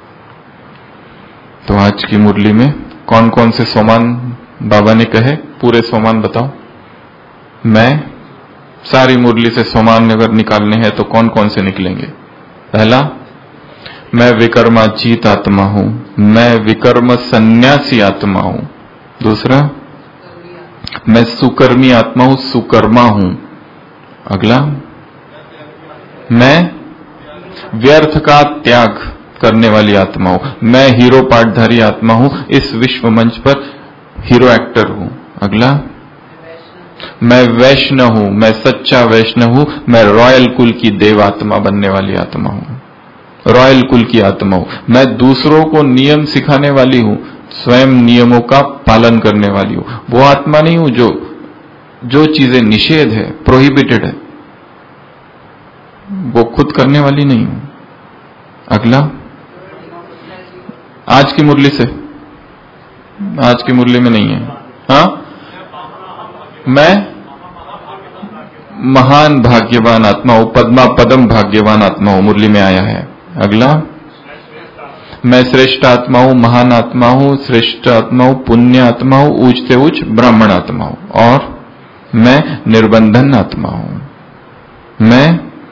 तो आज की मुरली में कौन कौन से सोमान बाबा ने कहे? पूरे सोमान बताओ। मैं सारी मुरली से सोमान अगर निकालने हैं तो कौन कौन से निकलेंगे? पहला, मैं विकर्माजीत आत्मा हूं, मैं विकर्म सन्यासी आत्मा हूं। दूसरा, मैं सुकर्मी आत्मा हूं, सुकर्मा हूं। अगला, मैं व्यर्थ का त्याग, करने वाली आत्मा हूं, मैं हीरो पाठधारी आत्मा हूं, इस विश्व मंच पर हीरो एक्टर हूं। अगला, मैं वैष्णव हूं, मैं सच्चा वैष्णव हूं, मैं रॉयल कुल की देवात्मा बनने वाली आत्मा हूं, रॉयल कुल की आत्मा हूं। मैं दूसरों को नियम सिखाने वाली हूं, स्वयं नियमों का पालन करने वाली हूं। वो आत्मा नहीं हूं जो चीजें निषेध है, प्रोहिबिटेड है, वो खुद करने वाली नहीं हूं। अगला, आज की मुरली से, आज की मुरली में नहीं है। हाँ, मैं महान भाग्यवान आत्मा हूं, पद्मा पदम भाग्यवान आत्मा हूं, मुरली में आया है। अगला, मैं श्रेष्ठ आत्मा हूं, महान आत्मा हूं, श्रेष्ठ आत्मा हूं, पुण्य आत्मा हूं, उच्च से उच्च ब्राह्मण आत्मा हूं, और मैं निर्बंधन आत्मा हूं। मैं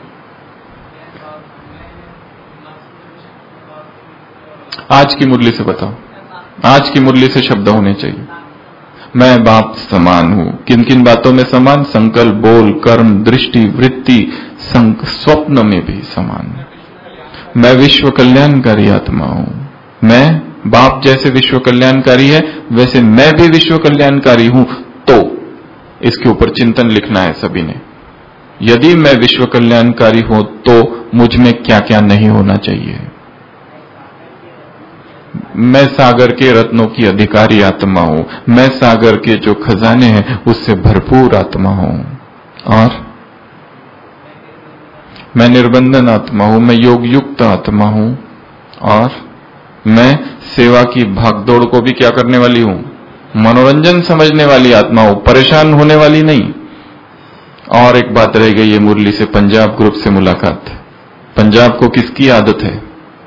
आज की मुरली से बताओ, आज की मुरली से शब्द होने चाहिए। मैं बाप समान हूं, किन किन बातों में समान? संकल्प, बोल, कर्म, दृष्टि, वृत्ति, स्वप्न में भी समान। मैं विश्व कल्याणकारी आत्मा हूं, मैं बाप जैसे विश्व कल्याणकारी है वैसे मैं भी विश्व कल्याणकारी हूं। तो इसके ऊपर चिंतन लिखना है सभी ने। यदि मैं विश्व कल्याणकारी हूं तो मुझ में क्या क्या नहीं होना चाहिए? मैं सागर के रत्नों की अधिकारी आत्मा हूं, मैं सागर के जो खजाने हैं उससे भरपूर आत्मा हूं, और मैं निर्बंधन आत्मा हूं, मैं योग युक्त आत्मा हूं, और मैं सेवा की भागदौड़ को भी क्या करने वाली हूं? मनोरंजन समझने वाली आत्मा हूं, परेशान होने वाली नहीं। और एक बात रह गई है मुरली से, पंजाब ग्रुप से मुलाकात। पंजाब को किसकी आदत है?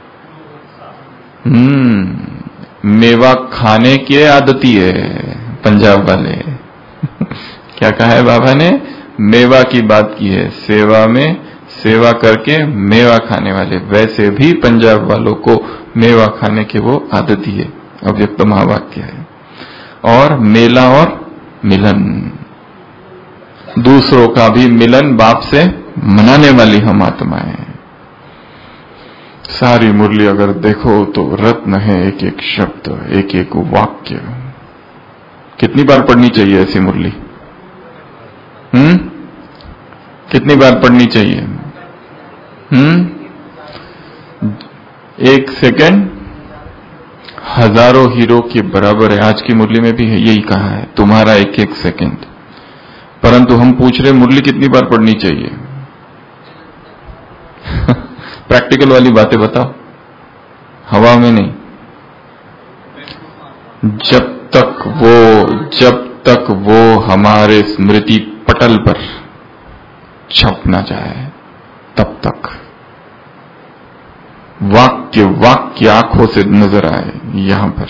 मेवा खाने की आदती है पंजाब वाले। क्या कहा है बाबा ने? मेवा की बात की है, सेवा में सेवा करके मेवा खाने वाले। वैसे भी पंजाब वालों को मेवा खाने की वो आदत ही है, अव्यक्त महावाक्य है। और मेला और मिलन, दूसरों का भी मिलन बाप से मनाने वाली हम आत्माएं। सारी मुरली अगर देखो तो रत्न है, एक एक शब्द, एक एक वाक्य। कितनी बार पढ़नी चाहिए ऐसी मुरली? कितनी बार पढ़नी चाहिए? एक सेकंड हजारों हीरो के बराबर है। आज की मुरली में भी है, यही कहा है, तुम्हारा एक एक सेकंड। परंतु हम पूछ रहे मुरली कितनी बार पढ़नी चाहिए? प्रैक्टिकल वाली बातें बताओ, हवा में नहीं। जब तक वो हमारे स्मृति पटल पर छप ना जाए तब तक वाक्य आंखों से नजर आए, यहां पर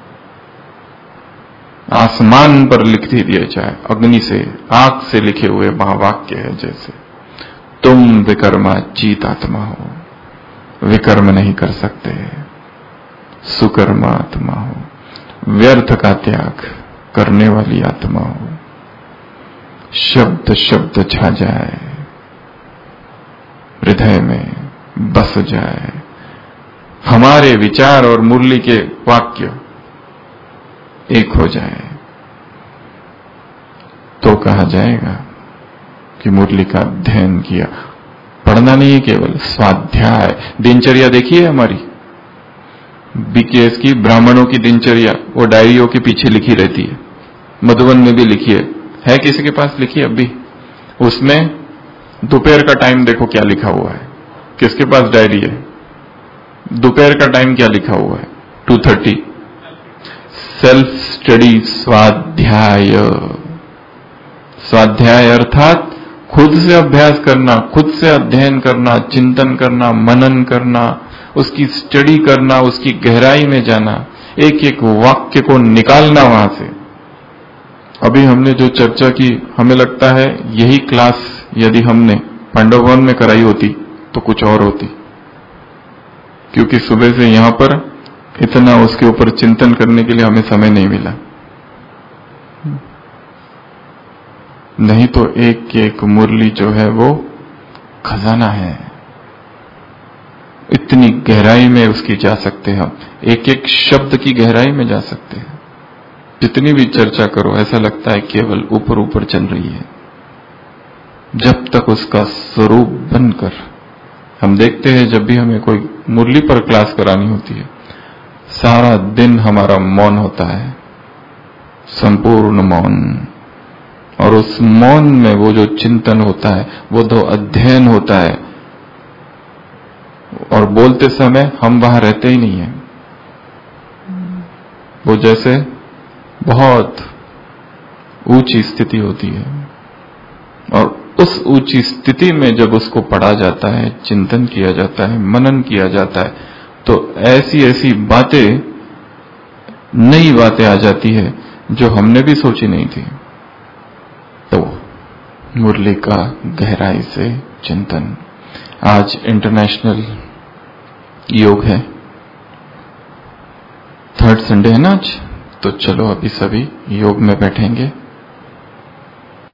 आसमान पर लिख दिया जाए, अग्नि से, आग से लिखे हुए महावाक्य है जैसे, तुम विकर्माजीत आत्मा हो, विकर्म नहीं कर सकते, सुकर्म आत्मा हो, व्यर्थ का त्याग करने वाली आत्मा हो, शब्द शब्द छा जाए, हृदय में बस जाए, हमारे विचार और मुरली के वाक्य एक हो जाए, तो कहा जाएगा कि मुरली का अध्ययन किया। पढ़ना नहीं है केवल, स्वाध्याय। दिनचर्या देखिए हमारी बीकेएस की, ब्राह्मणों की दिनचर्या, वो डायरियों के पीछे लिखी रहती है। मधुबन में भी लिखी है किसी के पास लिखी है अभी? उसमें दोपहर का टाइम देखो क्या लिखा हुआ है। किसके पास डायरी है? दोपहर का टाइम क्या लिखा हुआ है? 2:30। सेल्फ स्टडी, स्वाध्याय। स्वाध्याय अर्थात खुद से अभ्यास करना, खुद से अध्ययन करना, चिंतन करना, मनन करना, उसकी स्टडी करना, उसकी गहराई में जाना, एक एक वाक्य को निकालना वहां से। अभी हमने जो चर्चा की, हमें लगता है यही क्लास यदि हमने पांडव भवन में कराई होती तो कुछ और होती, क्योंकि सुबह से यहां पर इतना उसके ऊपर चिंतन करने के लिए हमें समय नहीं मिला। नहीं तो एक एक मुरली जो है वो खजाना है। इतनी गहराई में उसकी जा सकते हैं हम, एक एक शब्द की गहराई में जा सकते हैं। जितनी भी चर्चा करो ऐसा लगता है केवल ऊपर ऊपर चल रही है, जब तक उसका स्वरूप बनकर। हम देखते हैं जब भी हमें कोई मुरली पर क्लास करानी होती है, सारा दिन हमारा मौन होता है, संपूर्ण मौन, और उस मौन में वो जो चिंतन होता है, वो जो अध्ययन होता है, और बोलते समय हम वहां रहते ही नहीं है। वो जैसे बहुत ऊंची स्थिति होती है, और उस ऊंची स्थिति में जब उसको पढ़ा जाता है, चिंतन किया जाता है, मनन किया जाता है, तो ऐसी ऐसी बातें, नई बातें आ जाती है जो हमने भी सोची नहीं थी। तो मुरली का गहराई से चिंतन। आज इंटरनेशनल योग है, 3rd संडे है ना आज, तो चलो अभी सभी योग में बैठेंगे।